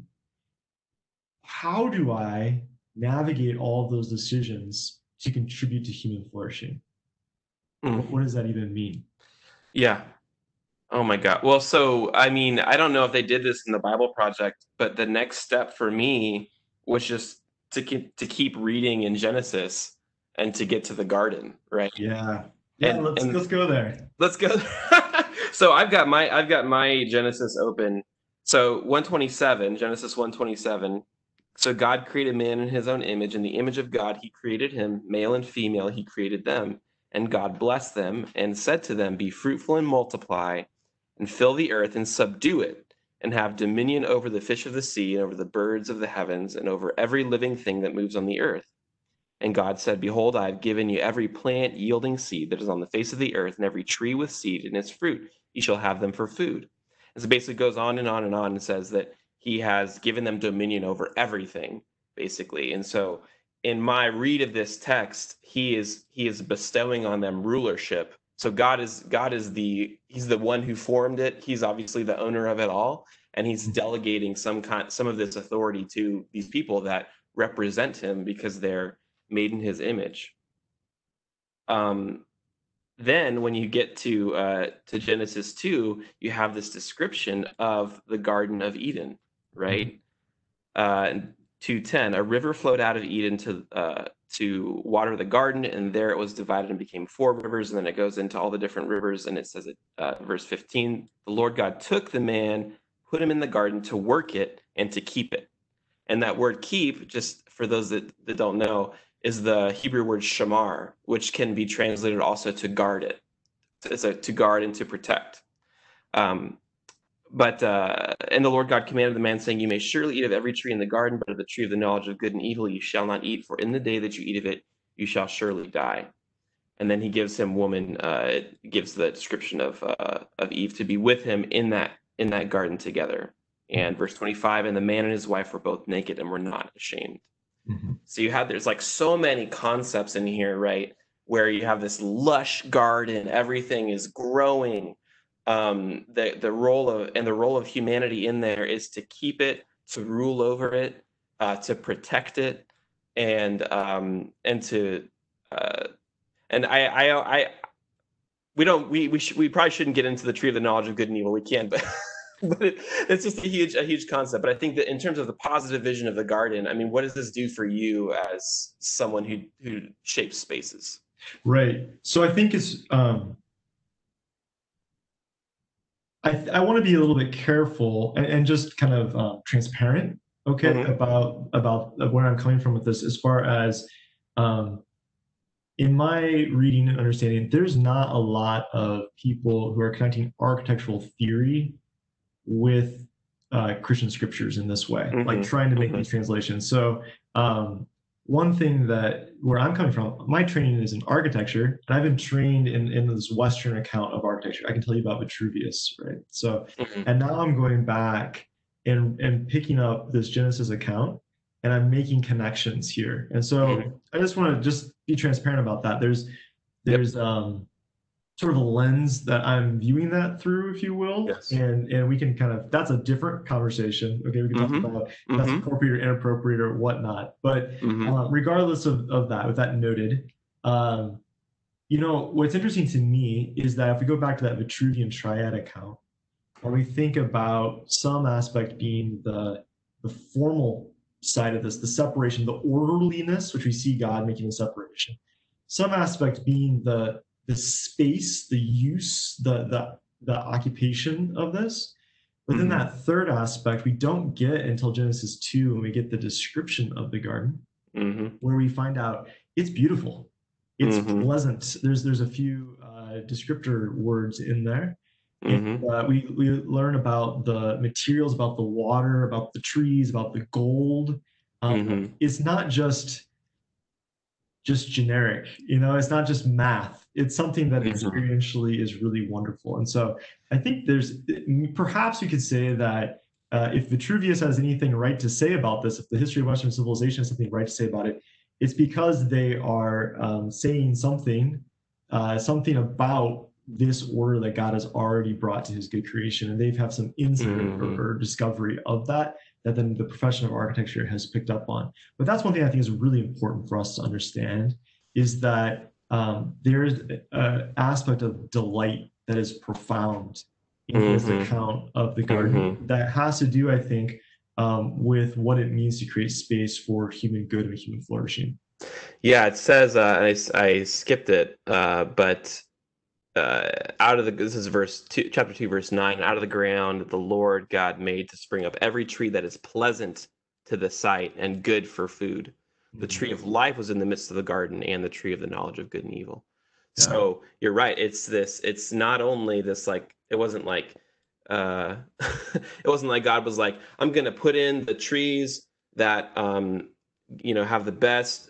B: How do I navigate all of those decisions to contribute to human flourishing? Mm. What, what does that even mean?
A: Yeah. Oh my God. Well, so, I mean, I don't know if they did this in the Bible Project, but the next step for me was just to keep, to keep reading in Genesis and to get to the garden, right?
B: Yeah. Yeah, and, let's, and let's go there.
A: Let's go. So I've got my, I've got my Genesis open. So one twenty-seven, Genesis one twenty-seven. So God created man in his own image. In the image of God, he created him, male and female, he created them. And God blessed them and said to them, be fruitful and multiply and fill the earth and subdue it and have dominion over the fish of the sea and over the birds of the heavens and over every living thing that moves on the earth. And God said, behold, I have given you every plant yielding seed that is on the face of the earth and every tree with seed in its fruit. You shall have them for food. And so basically goes on and on and on and says that he has given them dominion over everything, basically. And so in my read of this text, he is he is bestowing on them rulership. So God is God is the he's the one who formed it. He's obviously the owner of it all, and he's delegating some kind some of this authority to these people that represent him because they're made in his image. Um, then when you get to uh, to Genesis two, you have this description of the Garden of Eden, right? Uh, two ten, a river flowed out of Eden to uh, to water the garden, and there it was divided and became four rivers, and then it goes into all the different rivers, and it says, it, uh, verse fifteen, the Lord God took the man, put him in the garden to work it and to keep it. And that word keep, just for those that, that don't know, is the Hebrew word shamar, which can be translated also to guard it. It's a to guard and to protect. Um, But, uh, and the Lord God commanded the man, saying, you may surely eat of every tree in the garden, but of the tree of the knowledge of good and evil you shall not eat, for in the day that you eat of it, you shall surely die. And then he gives him woman, uh, it gives the description of uh, of Eve to be with him in that in that garden together. And verse twenty-five, and the man and his wife were both naked and were not ashamed. Mm-hmm. So you have, there's like so many concepts in here, right? Where you have this lush garden, everything is growing. Um, the the role of and the role of humanity in there is to keep it, to rule over it, uh, to protect it, and um, and to uh, and I I I we don't we we should we probably shouldn't get into the tree of the knowledge of good and evil. We can, but but it, it's just a huge a huge concept. But I think that in terms of the positive vision of the garden, I mean, what does this do for you as someone who who shapes spaces?
B: Right. So I think it's. Um... I, I want to be a little bit careful and, and just kind of um, transparent, okay, mm-hmm. about about where I'm coming from with this. As far as um, in my reading and understanding, there's not a lot of people who are connecting architectural theory with uh, Christian scriptures in this way, mm-hmm. like trying to make mm-hmm. these translations. So um, one thing that where I'm coming from, my training is in architecture, and I've been trained in, in this Western account of architecture. I can tell you about Vitruvius, right? So, mm-hmm. and now I'm going back and, and picking up this Genesis account, and I'm making connections here. And so mm-hmm. I just want to just be transparent about that. There's, there's yep. um, sort of a lens that I'm viewing that through, if you will. Yes. And and we can kind of, that's a different conversation. Okay, we can talk mm-hmm. about if that's mm-hmm. appropriate or inappropriate or whatnot. But mm-hmm. uh, regardless of, of that, with that noted, um, you know, what's interesting to me is that if we go back to that Vitruvian triad account, when we think about some aspect being the, the formal side of this, the separation, the orderliness, which we see God making the separation, some aspect being the the space, the use, the the the occupation of this. But then
A: Mm-hmm.
B: that third aspect we don't get until Genesis two, when we get the description of the garden,
A: Mm-hmm.
B: where we find out it's beautiful, it's
A: Mm-hmm.
B: pleasant. There's there's a few uh, descriptor words in there, and
A: Mm-hmm.
B: uh, we we learn about the materials, about the water, about the trees, about the gold. Um,
A: Mm-hmm.
B: it's not just just generic, you know. It's not just math. It's something that
A: Mm-hmm.
B: experientially is really wonderful. And so I think there's perhaps we could say that uh, if Vitruvius has anything right to say about this, if the history of Western civilization has something right to say about it, it's because they are um, saying something, uh, something about this order that God has already brought to his good creation. And they've have some insight or,
A: Mm-hmm.
B: or discovery of that, that then the profession of architecture has picked up on. But that's one thing I think is really important for us to understand, is that um, there's an aspect of delight that is profound in his
A: Mm-hmm.
B: account of the garden
A: Mm-hmm.
B: that has to do, I think, um, with what it means to create space for human good and human flourishing.
A: Yeah, it says, uh, I, I skipped it, uh, but uh, out of the, this is verse two, chapter two, verse nine, out of the ground the Lord God made to spring up every tree that is pleasant to the sight and good for food. The tree of life was in the midst of the garden, and the tree of the knowledge of good and evil.
B: Yeah.
A: So you're right. It's this, it's not only this, like, it wasn't like, uh, it wasn't like God was like, I'm going to put in the trees that, um, you know, have the best,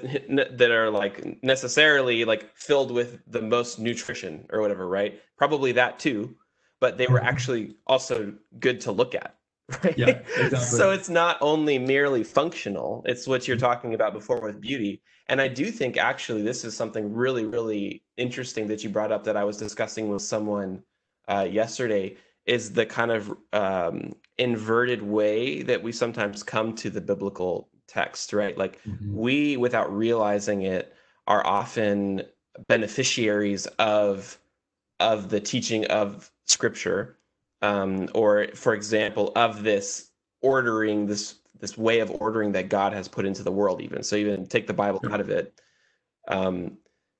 A: that are like necessarily like filled with the most nutrition or whatever, right? Probably that too, but they were actually also good to look at,
B: Yeah,
A: right?
B: exactly.
A: So it's not only merely functional, it's what you're talking about before with beauty. And I do think actually this is something really, really interesting that you brought up, that I was discussing with someone uh, yesterday, is the kind of um, inverted way that we sometimes come to the biblical text, right? Like,
B: Mhm.
A: we, without realizing it, are often beneficiaries of of the teaching of Scripture, um, or, for example, of this ordering, this this way of ordering that God has put into the world. Even so, even take the Bible
B: Yeah.
A: out of it. Um,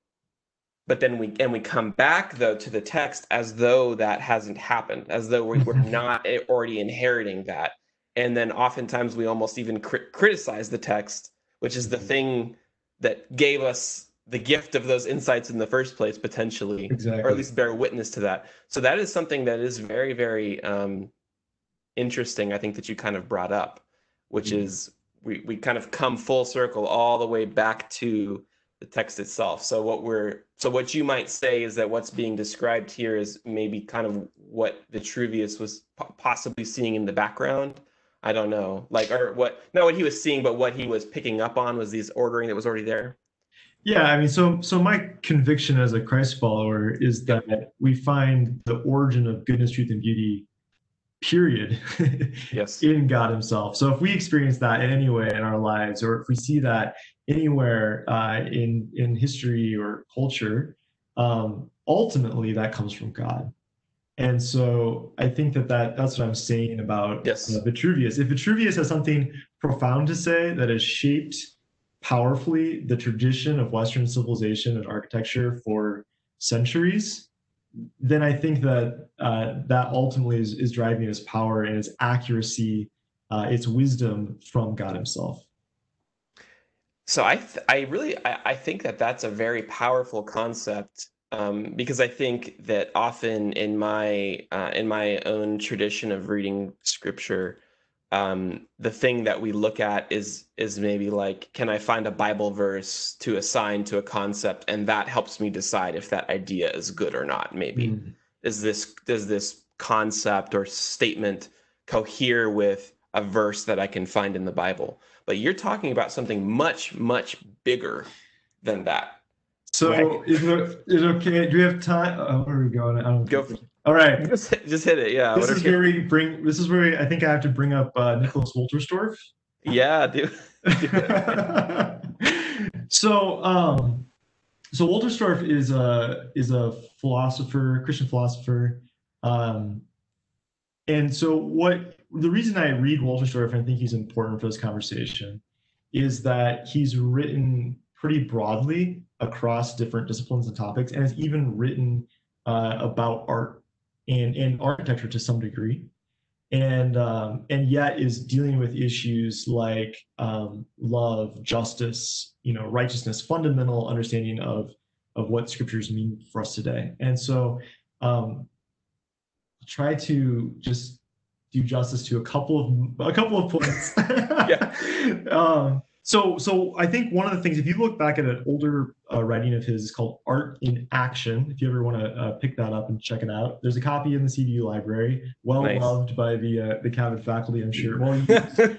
A: but then we and we come back though to the text as though that hasn't happened, as though we, we're not already inheriting that. And then oftentimes we almost even crit- criticize the text, which is the thing that gave us the gift of those insights in the first place, potentially, or at
B: Exactly.
A: least bear witness to that. So that is something that is very, very um, interesting, I think, that you kind of brought up, which is we, we kind of come full circle all the way back to the text itself. So what we're so what you might say is that what's being described here is maybe kind of what Vitruvius was po- possibly seeing in the background. I don't know, like, or what, not what he was seeing, but what he was picking up on was these ordering that was already there.
B: Yeah, I mean, so so my conviction as a Christ follower is
A: Yep.
B: that we find the origin of goodness, truth, and beauty, period,
A: Yes.
B: in God Himself. So if we experience that in any way in our lives, or if we see that anywhere uh, in in history or culture, um, ultimately that comes from God. And so I think that, that that's what I'm saying about uh,
A: Yes.
B: Vitruvius. If Vitruvius has something profound to say that has shaped powerfully the tradition of Western civilization and architecture for centuries, then I think that uh, that ultimately is, is driving its power and its accuracy, uh, its wisdom from God Himself.
A: So I th- I really I, I think that that's a very powerful concept, um, because I think that often in my uh, in my own tradition of reading scripture, um, the thing that we look at is is maybe like, can I find a Bible verse to assign to a concept, and that helps me decide if that idea is good or not. Maybe
B: Mm.
A: is this does this concept or statement cohere with a verse that I can find in the Bible? But you're talking about something much, much bigger than that, right?
B: So is it, is it okay? Do we have time? Oh, where are we going? I don't
A: Go,
B: think. All right.
A: just, just hit it. Yeah,
B: This
A: whatever
B: is
A: you.
B: where we bring. This is where we, I think I have to bring up uh, Nicholas Wolterstorff.
A: Yeah, do do it.
B: so, um, so Wolterstorff is a is a philosopher, Christian philosopher, um, and so what the reason I read Wolterstorff and I think he's important for this conversation is that he's written pretty broadly across different disciplines and topics, and has even written uh, about art and, and architecture to some degree. and um, and yet is dealing with issues like um, love, justice, you know, righteousness, fundamental understanding of of what scriptures mean for us today. And so, um, try to just do justice to a couple of a couple of points.
A: Yeah.
B: um, so, so I think one of the things, if you look back at an older uh, writing of his called Art in Action, if you ever want to uh, pick that up and check it out, there's a copy in the C V U library, well
A: Nice.
B: loved by the uh, the Cabot faculty, I'm sure. Well used.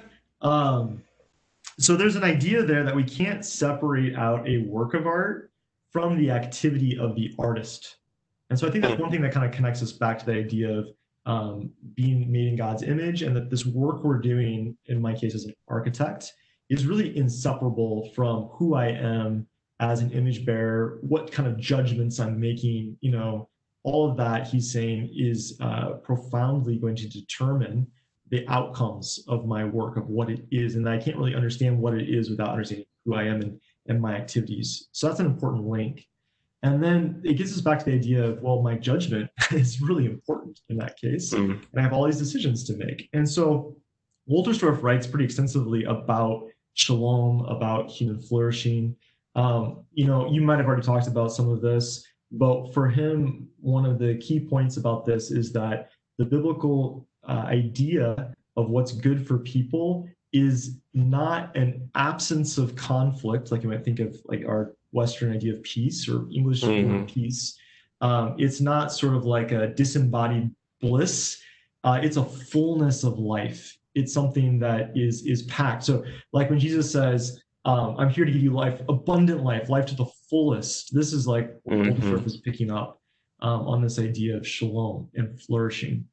B: um, so there's an idea there that we can't separate out a work of art from the activity of the artist. And so I think that's one thing that kind of connects us back to the idea of um, being made in God's image, and that this work we're doing, in my case as an architect, is really inseparable from who I am as an image bearer, what kind of judgments I'm making, you know, all of that he's saying is uh, profoundly going to determine the outcomes of my work, of what it is. And I can't really understand what it is without understanding who I am and, and my activities. So that's an important link. And then it gets us back to the idea of, well, my judgment is really important in that case. Mm. And I have all these decisions to make. And so Wolterstorff writes pretty extensively about shalom, about human flourishing. Um, you know, you might have already talked about some of this, but for him, one of the key points about this is that the biblical uh, idea of what's good for people is not an absence of conflict, like you might think of like our Western idea of peace or English mm-hmm. peace. Um, it's not sort of like a disembodied bliss. Uh, it's a fullness of life. It's something that is is packed. So like when Jesus says, um, I'm here to give you life, abundant life, life to the fullest. This is like what mm-hmm. Wolterstorff is picking up um, on this idea of shalom and flourishing.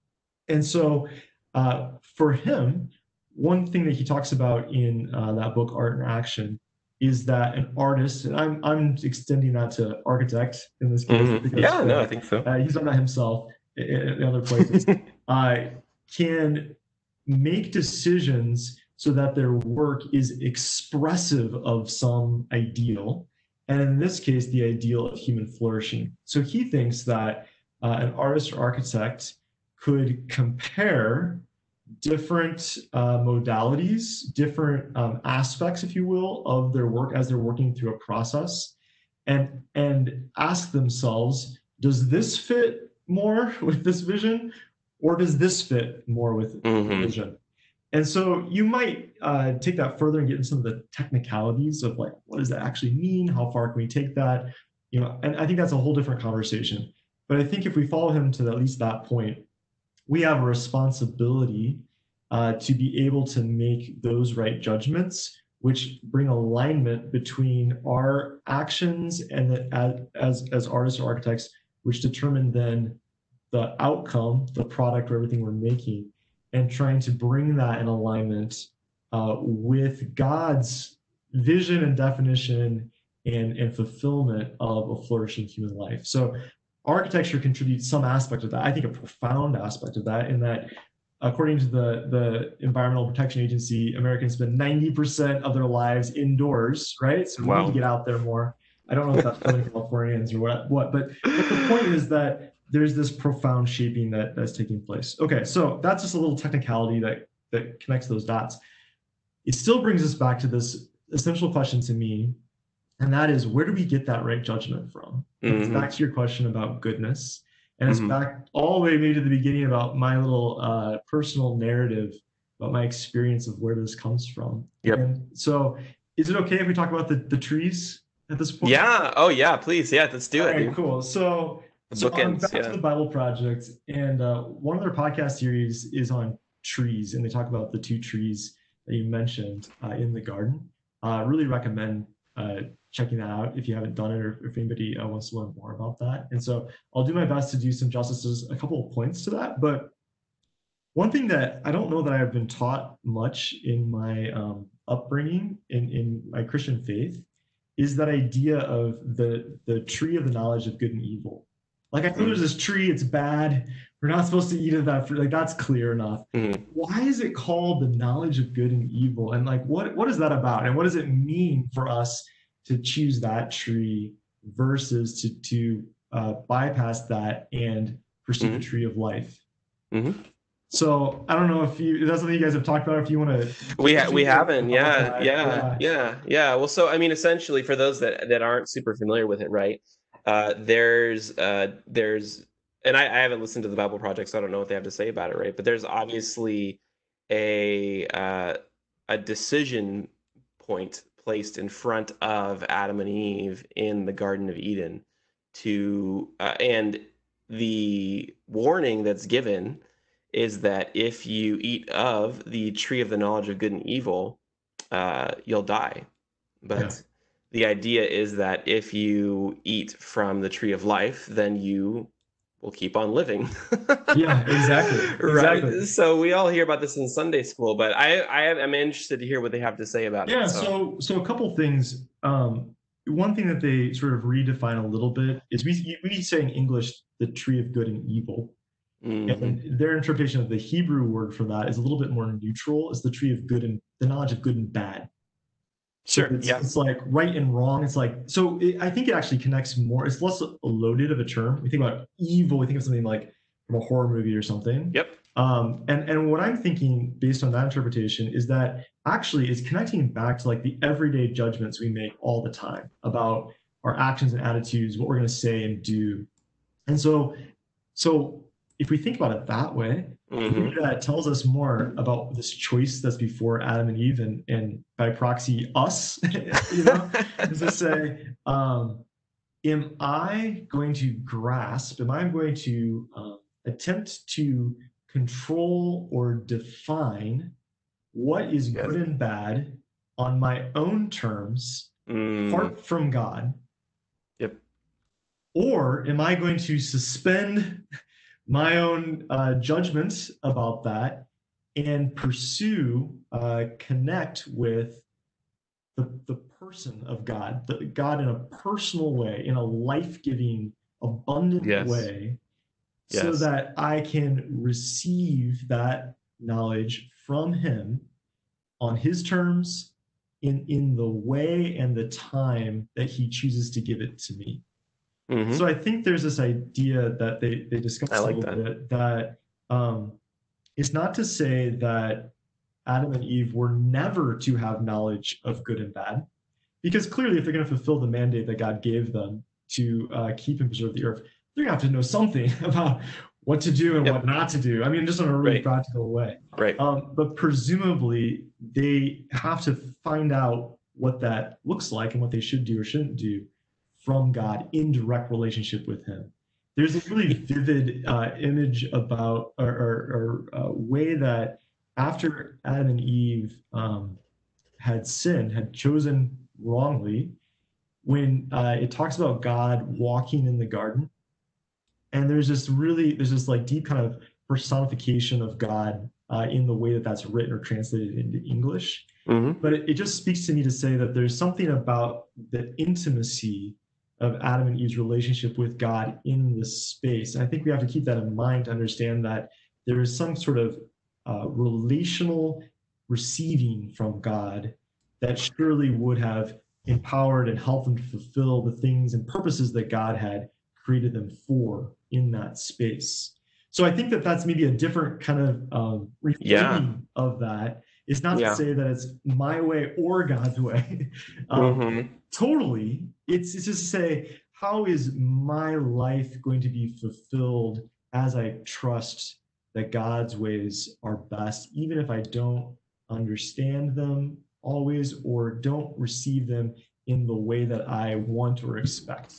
B: And so uh, for him, one thing that he talks about in uh, that book, Art in Action, is that an artist, and I'm I'm extending that to architect in this case.
A: Mm-hmm. Yeah, uh, no, I think so.
B: Uh, he's done that himself in, in other places. uh, can make decisions so that their work is expressive of some ideal, and in this case, the ideal of human flourishing. So he thinks that uh, an artist or architect could compare different uh, modalities, different um, aspects, if you will, of their work as they're working through a process, and and ask themselves, does this fit more with this vision, or does this fit more with mm-hmm. the vision? And so you might uh, take that further and get into some of the technicalities of like, what does that actually mean? How far can we take that? You know, and I think that's a whole different conversation. But I think if we follow him to at least that point, we have a responsibility uh, to be able to make those right judgments, which bring alignment between our actions and the, as, as artists or architects, which determine then the outcome, the product or everything we're making, and trying to bring that in alignment uh, with God's vision and definition and, and fulfillment of a flourishing human life. So architecture contributes some aspect of that. I think a profound aspect of that, in that according to the, the Environmental Protection Agency, Americans spend ninety percent of their lives indoors, right? So we wow. need to get out there more. I don't know if that's Southern Californians or what, what but, but the point is that there's this profound shaping that, that's taking place. Okay, so that's just a little technicality that, that connects those dots. It still brings us back to this essential question to me, and that is, where do we get that right judgment from? Mm-hmm. It's back to your question about goodness. And it's mm-hmm. back all the way maybe to the beginning about my little uh, personal narrative about my experience of where this comes from.
A: Yep.
B: And so is it okay if we talk about the, the trees at this point?
A: Yeah. Oh, yeah, please. Yeah, let's do
B: all
A: it.
B: Right, cool. So, so I'm back yeah. to the Bible Project. And uh, one of their podcast series is on trees. And they talk about the two trees that you mentioned uh, in the garden. I uh, really recommend uh, checking that out if you haven't done it, or if anybody uh, wants to learn more about that. And so I'll do my best to do some justice to a couple of points to that. But one thing that I don't know that I've been taught much in my um, upbringing in, in my Christian faith is that idea of the, the tree of the knowledge of good and evil. Like, I know there's this tree, it's bad, we're not supposed to eat of that fruit, like that's clear enough. Mm-hmm. Why is it called the knowledge of good and evil? And like, what what is that about? And what does it mean for us to choose that tree versus to, to uh, bypass that and pursue mm-hmm. the tree of life?
A: Mm-hmm.
B: So I don't know if you, that's something you guys have talked about, if you want to
A: We ha- we
B: speak
A: haven't,
B: about
A: yeah,
B: that.
A: yeah,
B: Yeah.
A: yeah, yeah. Well, so I mean, essentially, for those that that aren't super familiar with it, right? Uh, there's uh, there's, and I, I haven't listened to the Bible Project, so I don't know what they have to say about it, right? But there's obviously a uh, a decision point placed in front of Adam and Eve in the Garden of Eden to, uh, and the warning that's given is that if you eat of the tree of the knowledge of good and evil, uh, you'll die.
B: Yeah.
A: But the idea is that if you eat from the tree of life, then you will keep on living.
B: Yeah, exactly.
A: Right.
B: Exactly.
A: So we all hear about this in Sunday school, but I, I am interested to hear what they have to say about it.
B: Yeah,
A: So,
B: so so a couple things. Um, one thing that they sort of redefine a little bit is we we say in English the tree of good and evil,
A: mhm.
B: and their interpretation of the Hebrew word for that is a little bit more neutral. It's the tree of good and the knowledge of good and bad. So
A: Sure.
B: it's
A: Yeah.
B: it's like right and wrong. It's like so it, I think it actually connects more. It's less loaded of a term. We think about evil. We think of something like from a horror movie or something.
A: Yep.
B: Um, and and what I'm thinking based on that interpretation is that actually is connecting back to like the everyday judgments we make all the time about our actions and attitudes, what we're going to say and do. And so so if we think about it that way, maybe
A: Hmm.
B: that tells us more about this choice that's before Adam and Eve, and, and by proxy us, you know, is to say, um, am I going to grasp, am I going to um, attempt to control or define what is
A: Yes.
B: good and bad on my own terms,
A: Mm,
B: apart from God?
A: yep.
B: Or am I going to suspend my own uh, judgments about that and pursue, uh, connect with the, the person of God, the, God in a personal way, in a life giving, abundant
A: Yes.
B: way, so
A: Yes.
B: that I can receive that knowledge from Him on His terms, in, in the way and the time that He chooses to give it to me. So
A: Hmm.
B: I think there's this idea that they, they
A: I
B: discuss a
A: like
B: little
A: that.
B: bit that um, it's not to say that Adam and Eve were never to have knowledge of good and bad, because clearly, if they're going to fulfill the mandate that God gave them to uh, keep and preserve the earth, they're going to have to know something about what to do and what
A: Yep.
B: not to do. I mean, just in a really
A: Right.
B: practical way.
A: Right.
B: Um, but presumably, they have to find out what that looks like and what they should do or shouldn't do from God in direct relationship with Him. There's a really vivid uh, image about, or, or, or uh, way that after Adam and Eve um, had sinned, had chosen wrongly, when uh, it talks about God walking in the garden, and there's this really, there's this like deep kind of personification of God uh, in the way that that's written or translated into English.
A: Hmm.
B: But it, it just speaks to me to say that there's something about the intimacy of Adam and Eve's relationship with God in this space. And I think we have to keep that in mind to understand that there is some sort of uh, relational receiving from God that surely would have empowered and helped them to fulfill the things and purposes that God had created them for in that space. So I think that that's maybe a different kind of um,
A: Yeah.
B: reframing of that. It's not to
A: Yeah.
B: say that it's my way or God's way. Um,
A: Hmm.
B: totally. It's, it's just to say, how is my life going to be fulfilled as I trust that God's ways are best, even if I don't understand them always or don't receive them in the way that I want or expect.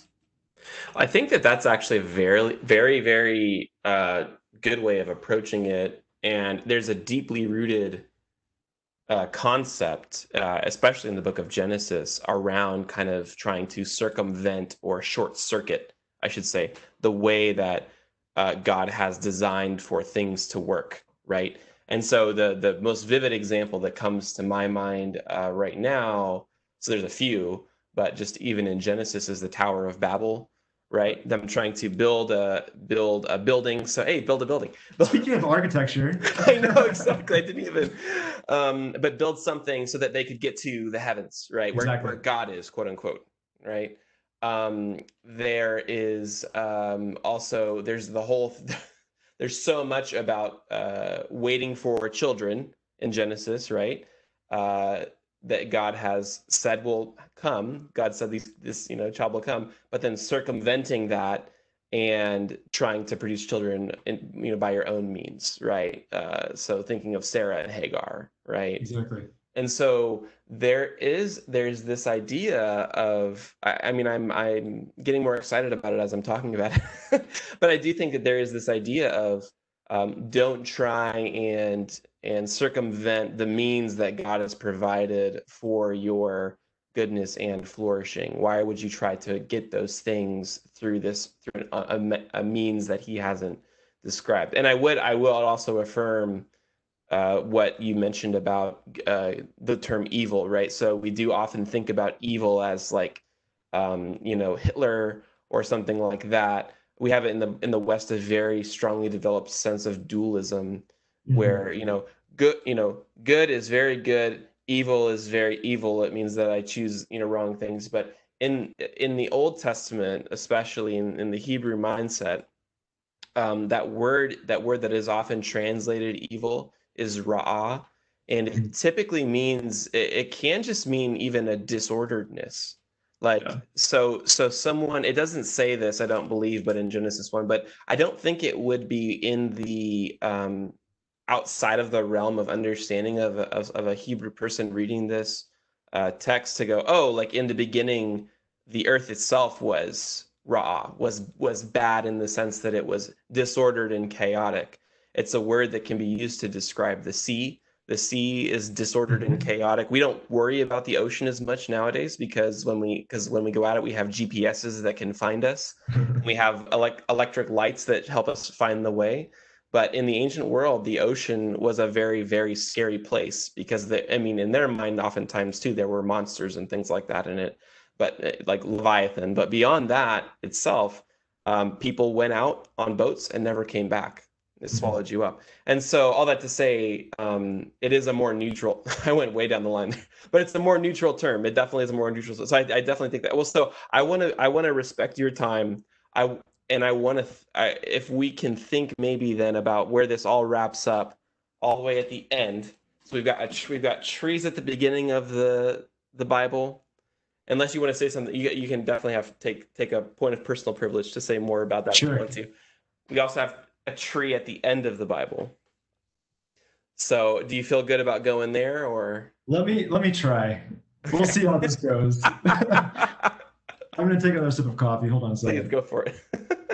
A: I think that that's actually a very, very, very uh, good way of approaching it. And there's a deeply rooted uh, concept, uh, especially in the book of Genesis, around kind of trying to circumvent or short circuit, I should say, the way that uh, God has designed for things to work, right? And so the the most vivid example that comes to my mind uh, right now, so there's a few, but just even in Genesis is the Tower of Babel, right? Them trying to build a build a building. So hey, build a building.
B: Speaking of architecture,
A: I know exactly. I didn't even, um, but build something so that they could get to the heavens, right? Where
B: exactly.
A: where God is, quote unquote, right? Um, there is um, also there's the whole there's so much about uh, waiting for children in Genesis, right? Uh, that God has said will come. God said these, this, you know, child will come, but then circumventing that and trying to produce children, in, you know, by your own means, right? Uh, so thinking of Sarah and Hagar, right?
B: Exactly.
A: And so there is there's this idea of I, I mean I'm I'm getting more excited about it as I'm talking about it, but I do think that there is this idea of um, don't try and and circumvent the means that God has provided for your goodness and flourishing. Why would you try to get those things through this through a, a, a means that He hasn't described? And I would I will also affirm uh, what you mentioned about uh, the term evil, right? So we do often think about evil as like, um, you know, Hitler or something like that. We have it in the in the West a very strongly developed sense of dualism, mm-hmm. where you know good you know good is very good, evil is very evil. It means that I choose you know wrong things. But in in the Old Testament, especially in, in the Hebrew mindset, um, that word that word that is often translated evil is ra'ah, and it typically means it, it can just mean even a disorderedness. Like yeah. so so someone, it doesn't say this, I don't believe, but in Genesis one, but I don't think it would be in the um outside of the realm of understanding of a, of, of a Hebrew person reading this uh text to go, oh, like in the beginning the earth itself was raw, was was bad in the sense that it was disordered and chaotic. It's a word that can be used to describe the sea. The sea is disordered and chaotic. We don't worry about the ocean as much nowadays because when we because when we go at it, we have G P S's that can find us. We have elect, electric lights that help us find the way. But in the ancient world, the ocean was a very, very scary place because the, I mean, in their mind, oftentimes too, there were monsters and things like that in it, but like Leviathan. But beyond that itself, um, people went out on boats and never came back. It swallowed you up. And so all that to say, um, it is a more neutral, I went way down the line, but it's a more neutral term. It definitely is a more neutral. So I, I definitely think that, well, so I want to, I want to respect your time. I, and I want to, if we can think maybe then about where this all wraps up all the way at the end. So we've got, a, we've got trees at the beginning of the, the Bible. Unless you want to say something, you, you can definitely have take, take a point of personal privilege to say more about that.
B: Sure.
A: If you want to. We also have a tree at the end of the Bible. So do you feel good about going there, or?
B: Let me, let me try. We'll see how this goes. I'm going to take another sip of coffee. Hold on a second.
A: Please go for it.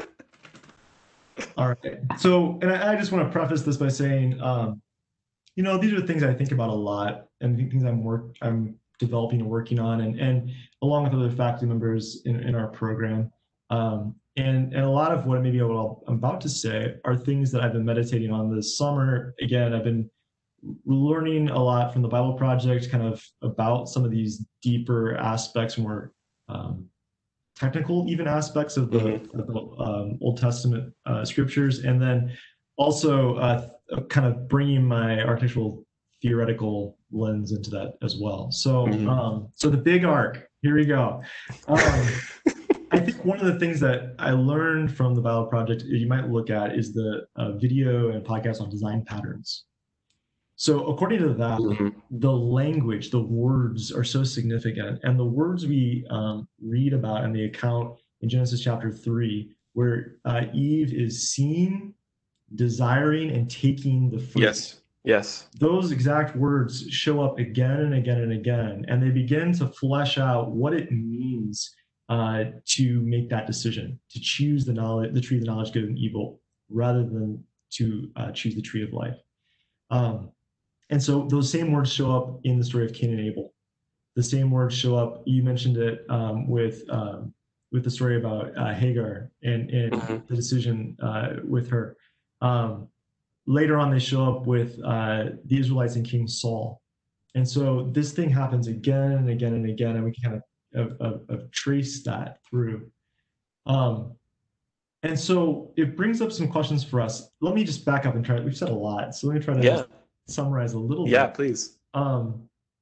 B: All right. So, and I, I just want to preface this by saying, um, you know, these are things I think about a lot and things I'm work, I'm developing and working on, and, and along with other faculty members in, in our program. Um, And, and a lot of what maybe what I'm about to say are things that I've been meditating on this summer. Again, I've been learning a lot from the Bible Project, kind of about some of these deeper aspects, more um, technical even aspects of the, mm-hmm. of the um, Old Testament uh, scriptures. And then also uh, kind of bringing my architectural theoretical lens into that as well. So, mm-hmm. um, so the big arc, here we go. Um, I think one of the things that I learned from the Bible Project you might look at is the uh, video and podcast on design patterns. So according to that, mm-hmm. the language, the words are so significant. And the words we um, read about in the account in Genesis chapter three, where uh, Eve is seeing, desiring, and taking the fruit.
A: Yes, yes.
B: Those exact words show up again and again and again, and they begin to flesh out what it means Uh, to make that decision, to choose the knowledge, the tree of the knowledge of good and evil, rather than to uh, choose the tree of life. Um, and so those same words show up in the story of Cain and Abel. The same words show up. You mentioned it um, with um, with the story about uh, Hagar and, and mm-hmm. the decision uh, with her. Um, later on, they show up with uh, the Israelites and King Saul. And so this thing happens again and again and again, and we can kind of Of, of, of trace that through. Um, and so it brings up some questions for us. Let me just back up and try, we've said a lot, so let me try to
A: yeah.
B: summarize a little
A: yeah,
B: bit.
A: Yeah, please.
B: Um,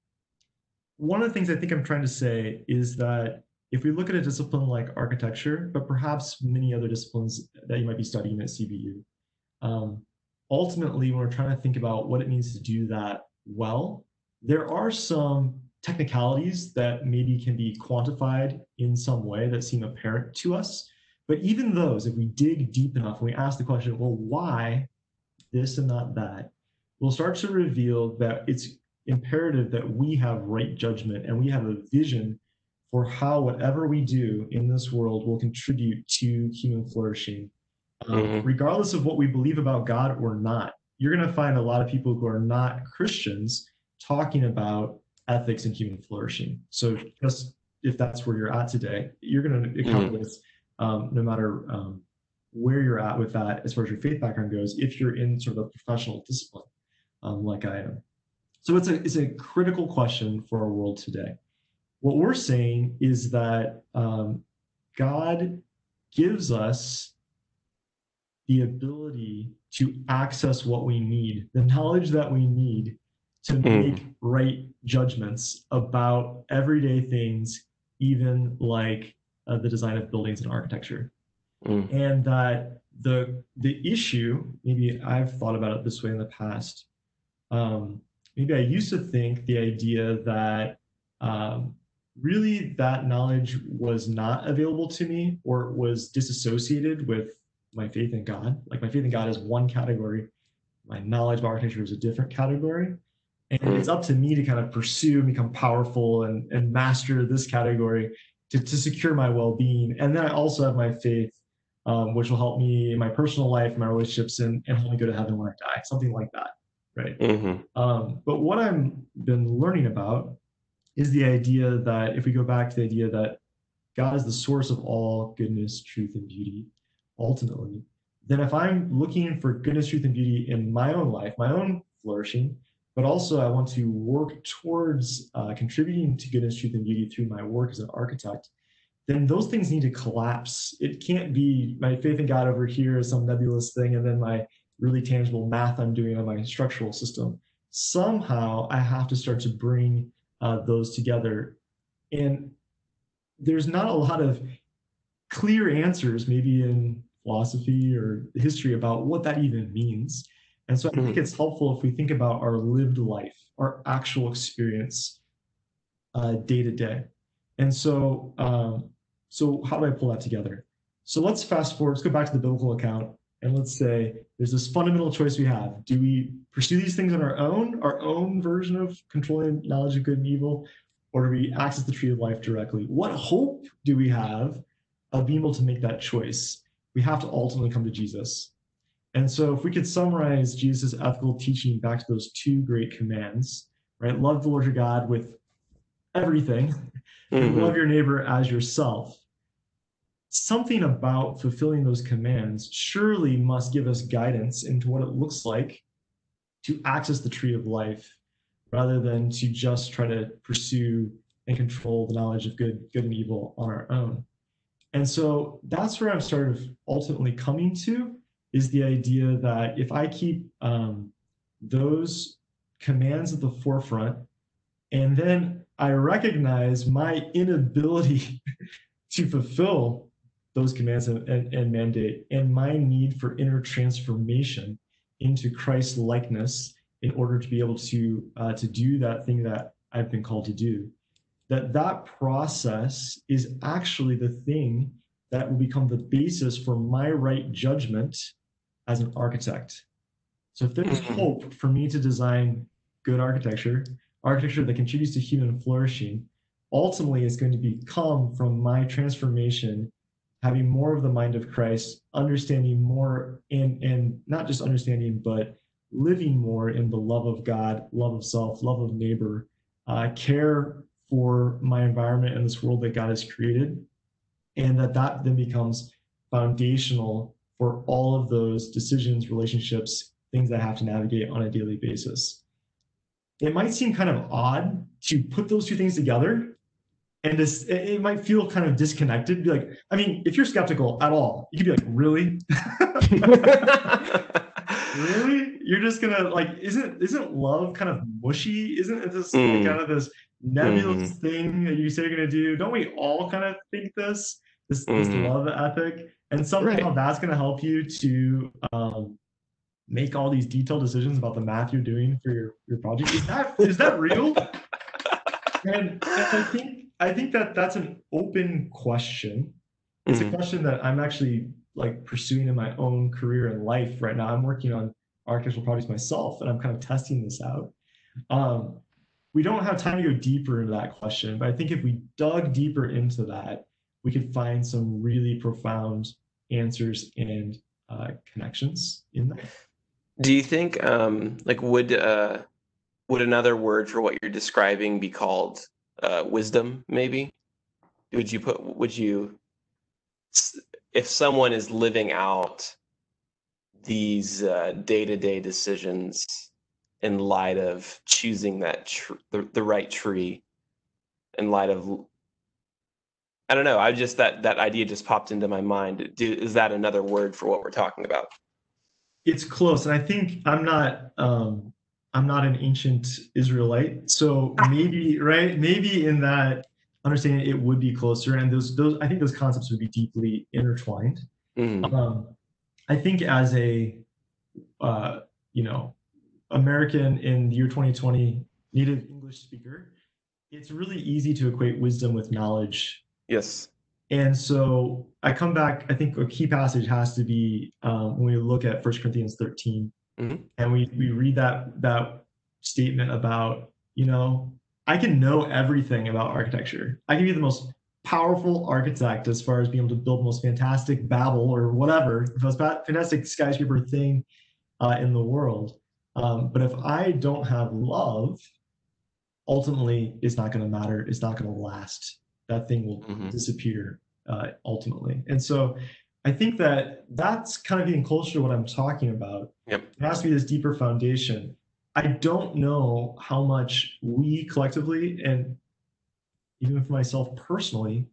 B: one of the things I think I'm trying to say is that if we look at a discipline like architecture, but perhaps many other disciplines that you might be studying at C B U, um, ultimately, when we're trying to think about what it means to do that well, there are some technicalities that maybe can be quantified in some way that seem apparent to us. But even those, if we dig deep enough and we ask the question, well, why this and not that, we'll start to reveal that it's imperative that we have right judgment and we have a vision for how whatever we do in this world will contribute to human flourishing. Um,
A: Mm-hmm.
B: regardless of what we believe about God or not, you're going to find a lot of people who are not Christians talking about ethics and human flourishing. So just if that's where you're at today, you're going to encounter
A: Mm-hmm.
B: this um, no matter um, where you're at with that as far as your faith background goes, if you're in sort of a professional discipline um, like I am. So it's a, it's a critical question for our world today. What we're saying is that um, God gives us the ability to access what we need, the knowledge that we need to
A: Mm-hmm.
B: make right judgments about everyday things, even like uh, the design of buildings and architecture.
A: Mm-hmm.
B: And that the the issue, maybe I've thought about it this way in the past. Um, maybe I used to think the idea that um, really that knowledge was not available to me or was disassociated with my faith in God. Like my faith in God is one category, my knowledge of architecture is a different category. And it's up to me to kind of pursue and become powerful and, and master this category to, to secure my well-being. And then I also have my faith, um, which will help me in my personal life, my relationships, and, and help me go to heaven when I die, something like that, right?
A: Mm-hmm.
B: Um, but what I've been learning about is the idea that if we go back to the idea that God is the source of all goodness, truth, and beauty, ultimately, then if I'm looking for goodness, truth, and beauty in my own life, my own flourishing, but also I want to work towards uh, contributing to goodness, truth, and beauty through my work as an architect, then those things need to collapse. It can't be my faith in God over here is some nebulous thing, and then my really tangible math I'm doing on my structural system. Somehow I have to start to bring uh, those together. And there's not a lot of clear answers, maybe in philosophy or history, about what that even means. And so I think
A: Mm-hmm.
B: it's helpful if we think about our lived life, our actual experience uh, day to day. And so, um, so how do I pull that together? So let's fast forward. Let's go back to the biblical account, and let's say there's this fundamental choice we have: do we pursue these things on our own, our own version of controlling knowledge of good and evil, or do we access the tree of life directly? What hope do we have of being able to make that choice? We have to ultimately come to Jesus. And so, if we could summarize Jesus' ethical teaching back to those two great commands, right? Love the Lord your God with everything, and love
A: Mm-hmm.
B: your neighbor as yourself. Something about fulfilling those commands surely must give us guidance into what it looks like to access the tree of life rather than to just try to pursue and control the knowledge of good, good and evil on our own. And so that's where I'm sort of ultimately coming to, is the idea that if I keep um, those commands at the forefront, and then I recognize my inability to fulfill those commands and, and, and mandate, and my need for inner transformation into Christ likeness in order to be able to uh, to do that thing that I've been called to do. That that process is actually the thing that will become the basis for my right judgment as an architect. So if there's
A: Mm-hmm.
B: hope for me to design good architecture, architecture that contributes to human flourishing, ultimately it's going to become from my transformation, having more of the mind of Christ, understanding more, and and not just understanding, but living more in the love of God, love of self, love of neighbor, uh, care for my environment and this world that God has created, and that that then becomes foundational for all of those decisions, relationships, things I have to navigate on a daily basis. It might seem kind of odd to put those two things together, and this, it might feel kind of disconnected. Be like, I mean, if you're skeptical at all, you could be like, really? Really? You're just gonna like, isn't isn't love kind of mushy? Isn't it just like kind of this
A: Mm-hmm.
B: nebulous thing that you say you're gonna do? Don't we all kind of think this this this
A: Mm-hmm.
B: love ethic? And somehow
A: Right.
B: that's gonna help you to um, make all these detailed decisions about the math you're doing for your, your project? Is that is that real? And, and I think I think that that's an open question. It's mm-hmm. a question that I'm actually like pursuing in my own career and life right now. I'm working on architectural projects myself, and I'm kind of testing this out. Um, we don't have time to go deeper into that question, but I think if we dug deeper into that, we could find some really profound answers and uh, connections in that.
A: Do you think, um, like, would uh, would another word for what you're describing be called uh, wisdom? Maybe. Would you put? Would you, if someone is living out these uh, day-to-day decisions in light of choosing that tr- the, the right tree, in light of, I don't know, I just that that idea just popped into my mind. Do, is that another word for what we're talking about?
B: It's close, and I think I'm not um, I'm not an ancient Israelite, so maybe right, maybe in that understanding it would be closer, and those those I think those concepts would be deeply intertwined. Mm. Um, I think as a uh, you know American in the year twenty twenty, native English speaker, it's really easy to equate wisdom with knowledge.
A: Yes.
B: And so I come back, I think a key passage has to be um, when we look at First Corinthians thirteen, mm-hmm. and we, we read that, that statement about, you know, I can know everything about architecture. I can be the most powerful architect as far as being able to build the most fantastic Babel or whatever, the most fantastic skyscraper thing uh, in the world. Um, but if I don't have love, ultimately it's not going to matter. It's not going to last. That thing will mm-hmm. disappear uh, ultimately. And so I think that that's kind of getting closer to what I'm talking about.
A: Yep.
B: There has to be this deeper foundation. I don't know how much we collectively, and even for myself personally,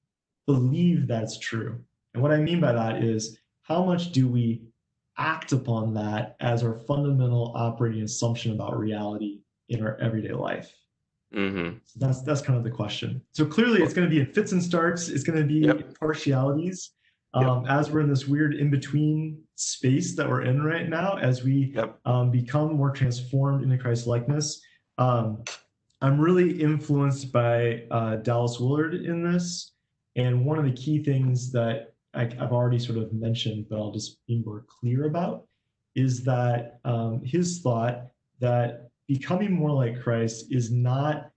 B: believe that's true. And what I mean by that is, how much do we act upon that as our fundamental operating assumption about reality in our everyday life? Mm-hmm. So that's that's kind of the question. So clearly, it's going to be in fits and starts. It's going to be yep. partialities. Um, yep. As we're in this weird in-between space that we're in right now, as we yep. um, become more transformed into Christ likeness. Um, I'm really influenced by uh, Dallas Willard in this, and one of the key things that I, I've already sort of mentioned, but I'll just be more clear about, is that um, his thought that becoming more like Christ is not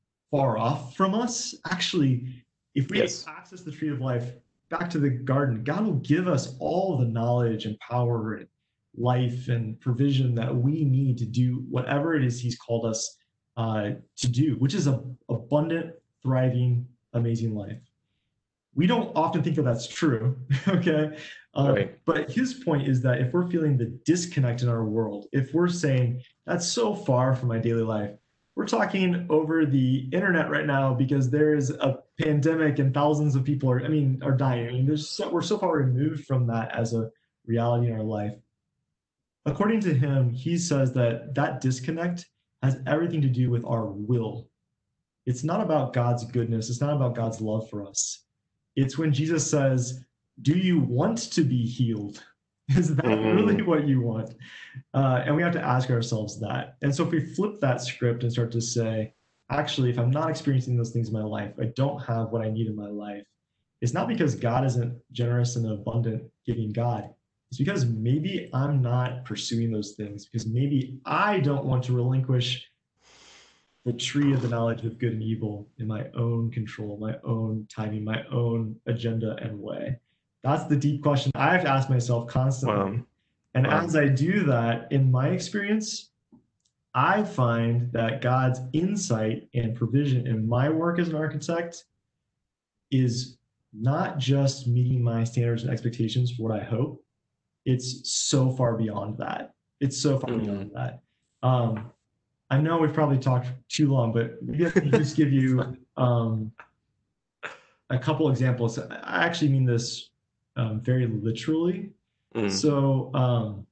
B: far off from us. Actually, if we yes. access the tree of life, back to the garden, God will give us all the knowledge and power and life and provision that we need to do whatever it is he's called us uh, to do, which is a abundant, thriving, amazing life. We don't often think that that's true, okay? Um, right. But his point is that if we're feeling the disconnect in our world, if we're saying, that's so far from my daily life, we're talking over the internet right now because there is a pandemic and thousands of people are, I mean, are dying. I mean, there's so, we're so far removed from that as a reality in our life. According to him, he says that that disconnect has everything to do with our will. It's not about God's goodness. It's not about God's love for us. It's when Jesus says, do you want to be healed? Is that mm-hmm. really what you want? Uh, and we have to ask ourselves that. And so if we flip that script and start to say, actually, if I'm not experiencing those things in my life, I don't have what I need in my life, it's not because God isn't generous and abundant giving God. It's because maybe I'm not pursuing those things, because maybe I don't want to relinquish the tree of the knowledge of good and evil in my own control, my own timing, my own agenda and way. That's the deep question I have to ask myself constantly. Wow. And wow. as I do that, in my experience, I find that God's insight and provision in my work as an architect is not just meeting my standards and expectations for what I hope. It's so far beyond that. It's so far mm-hmm. beyond that. Um, I know we've probably talked too long, but maybe I can just give you um, a couple examples. I actually mean this um, very literally. Mm. So, um,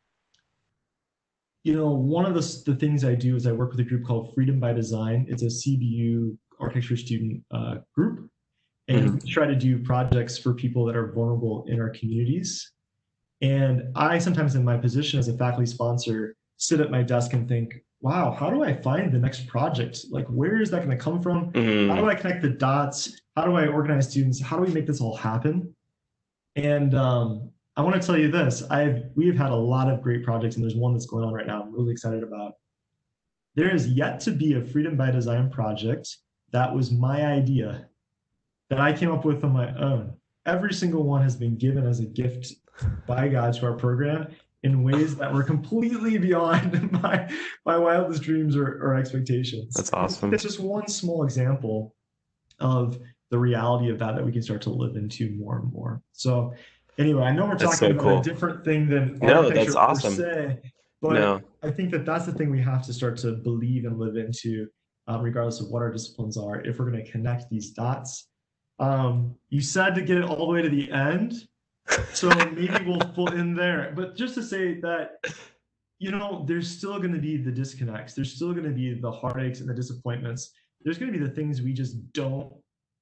B: you know, one of the, the things I do is I work with a group called Freedom by Design. It's a C B U architecture student uh, group. And mm-hmm. we try to do projects for people that are vulnerable in our communities. And I sometimes in my position as a faculty sponsor sit at my desk and think, wow, how do I find the next project? Like, where is that going to come from? How do
A: Mm,
B: I connect the dots? How do I organize students? How do we make this all happen? And um, I want to tell you this: I've we've had a lot of great projects, and there's one that's going on right now. I'm really excited about. There is yet to be a Freedom by Design project that was my idea that I came up with on my own. Every single one has been given as a gift by God to our program in ways that were completely beyond my my wildest dreams or, or expectations.
A: that's awesome.
B: It's just one small example of the reality of that that we can start to live into more and more. So anyway, I know we're
A: That's
B: talking
A: so
B: about
A: cool.
B: a different thing than
A: No,
B: architecture
A: that's awesome.
B: per se, but
A: No,
B: I think that that's the thing we have to start to believe and live into, um, regardless of what our disciplines are, if we're going to connect these dots. Um, you said to get it all the way to the end, so maybe we'll pull in there. But just to say that, you know, there's still going to be the disconnects. There's still going to be the heartaches and the disappointments. There's going to be the things we just don't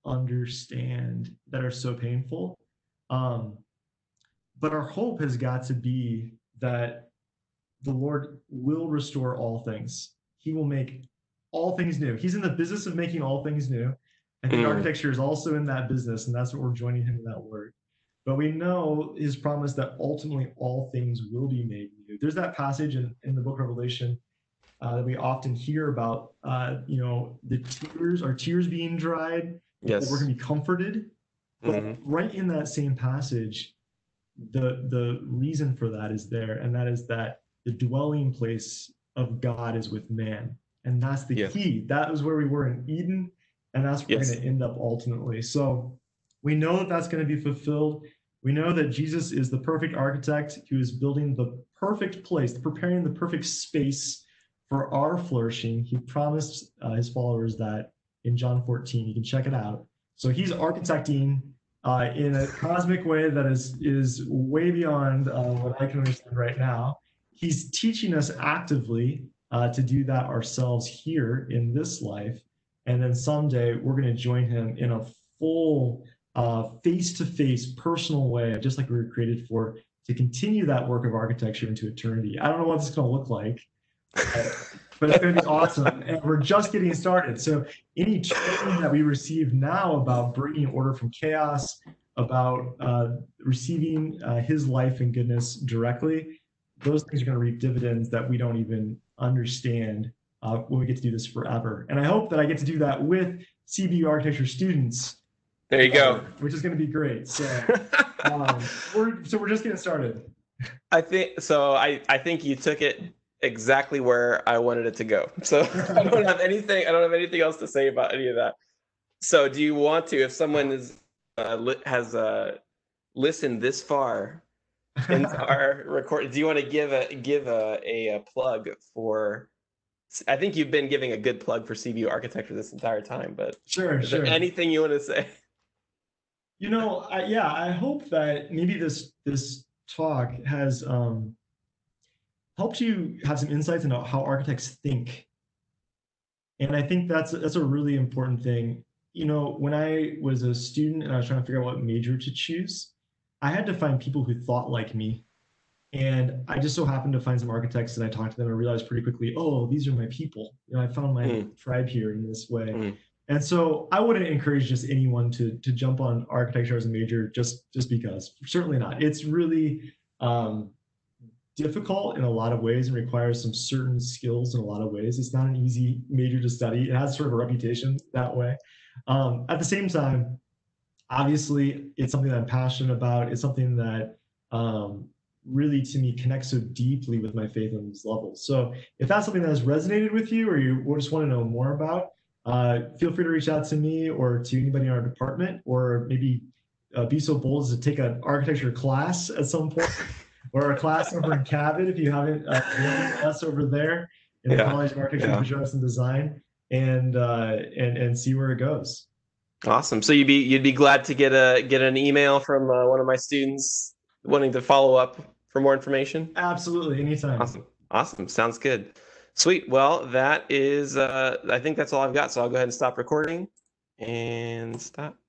B: understand that are so painful. Um, but our hope has got to be that the Lord will restore all things. He will make all things new. He's in the business of making all things new. I think
A: mm,
B: architecture is also in that business, and that's what we're joining him in that work. But we know his promise that ultimately all things will be made new. There's that passage in, in the book of Revelation uh, that we often hear about, uh, you know, the tears, our tears being dried, that we're
A: yes.
B: going to be comforted. But
A: Hmm.
B: right in that same passage, the the reason for that is there, and that is that the dwelling place of God is with man, and that's the
A: Yes.
B: key. That is where we were in Eden, and that's where we're
A: Yes.
B: going to end up ultimately. So we know that that's going to be fulfilled. We know that Jesus is the perfect architect who is building the perfect place, preparing the perfect space for our flourishing. He promised uh, his followers that in John fourteen. You can check it out. So he's architecting uh, in a cosmic way that is is way beyond uh, what I can understand right now. He's teaching us actively uh, to do that ourselves here in this life, and then someday we're going to join him in a full uh, face-to-face personal way, just like we were created for, to continue that work of architecture into eternity. I don't know what it's going to look like, uh, but it's going to be awesome. And we're just getting started. So any training that we receive now about bringing order from chaos, about uh, receiving uh, his life and goodness directly, those things are going to reap dividends that we don't even understand uh, when we get to do this forever. And I hope that I get to do that with C B U architecture students,
A: There you go.
B: which is going to be great. So, um, we're, so we're just getting started.
A: I think so. I, I think you took it exactly where I wanted it to go. So I don't have anything. I don't have anything else to say about any of that. So do you want to, if someone is uh, li- has uh, listened this far into our record, do you want to give a give a, a, a plug for? I think you've been giving a good plug for C B U architecture this entire time, but
B: Sure,
A: is
B: sure.
A: there anything you want to say?
B: You know, I, yeah, I hope that maybe this this talk has um, helped you have some insights into how architects think. And I think that's that's a really important thing. You know, when I was a student and I was trying to figure out what major to choose, I had to find people who thought like me. And I just so happened to find some architects and I talked to them and realized pretty quickly, oh, these are my people. You know, I found my
A: Mm,
B: tribe here in this way.
A: mm,
B: And so I wouldn't encourage just anyone to to jump on architecture as a major just just because. Certainly not. It's really um, difficult in a lot of ways and requires some certain skills in a lot of ways. It's not an easy major to study. It has sort of a reputation that way. Um, at the same time, obviously, it's something that I'm passionate about. It's something that um, really, to me, connects so deeply with my faith on these levels. So if that's something that has resonated with you or you just want to know more about, uh, feel free to reach out to me or to anybody in our department, or maybe uh, be so bold as to take an architecture class at some point, or a class over in Cabot if you haven't uh, joined us over there in the
A: yeah,
B: College of Architecture,
A: yeah.
B: Visual Arts and Design, and uh, and and see where it goes.
A: Awesome. So you'd be you'd be glad to get a get an email from uh, one of my students wanting to follow up for more information?
B: Absolutely, anytime.
A: Awesome. Awesome. Sounds good. Sweet. Well, that is uh I think that's all I've got. So I'll go ahead and stop recording and stop.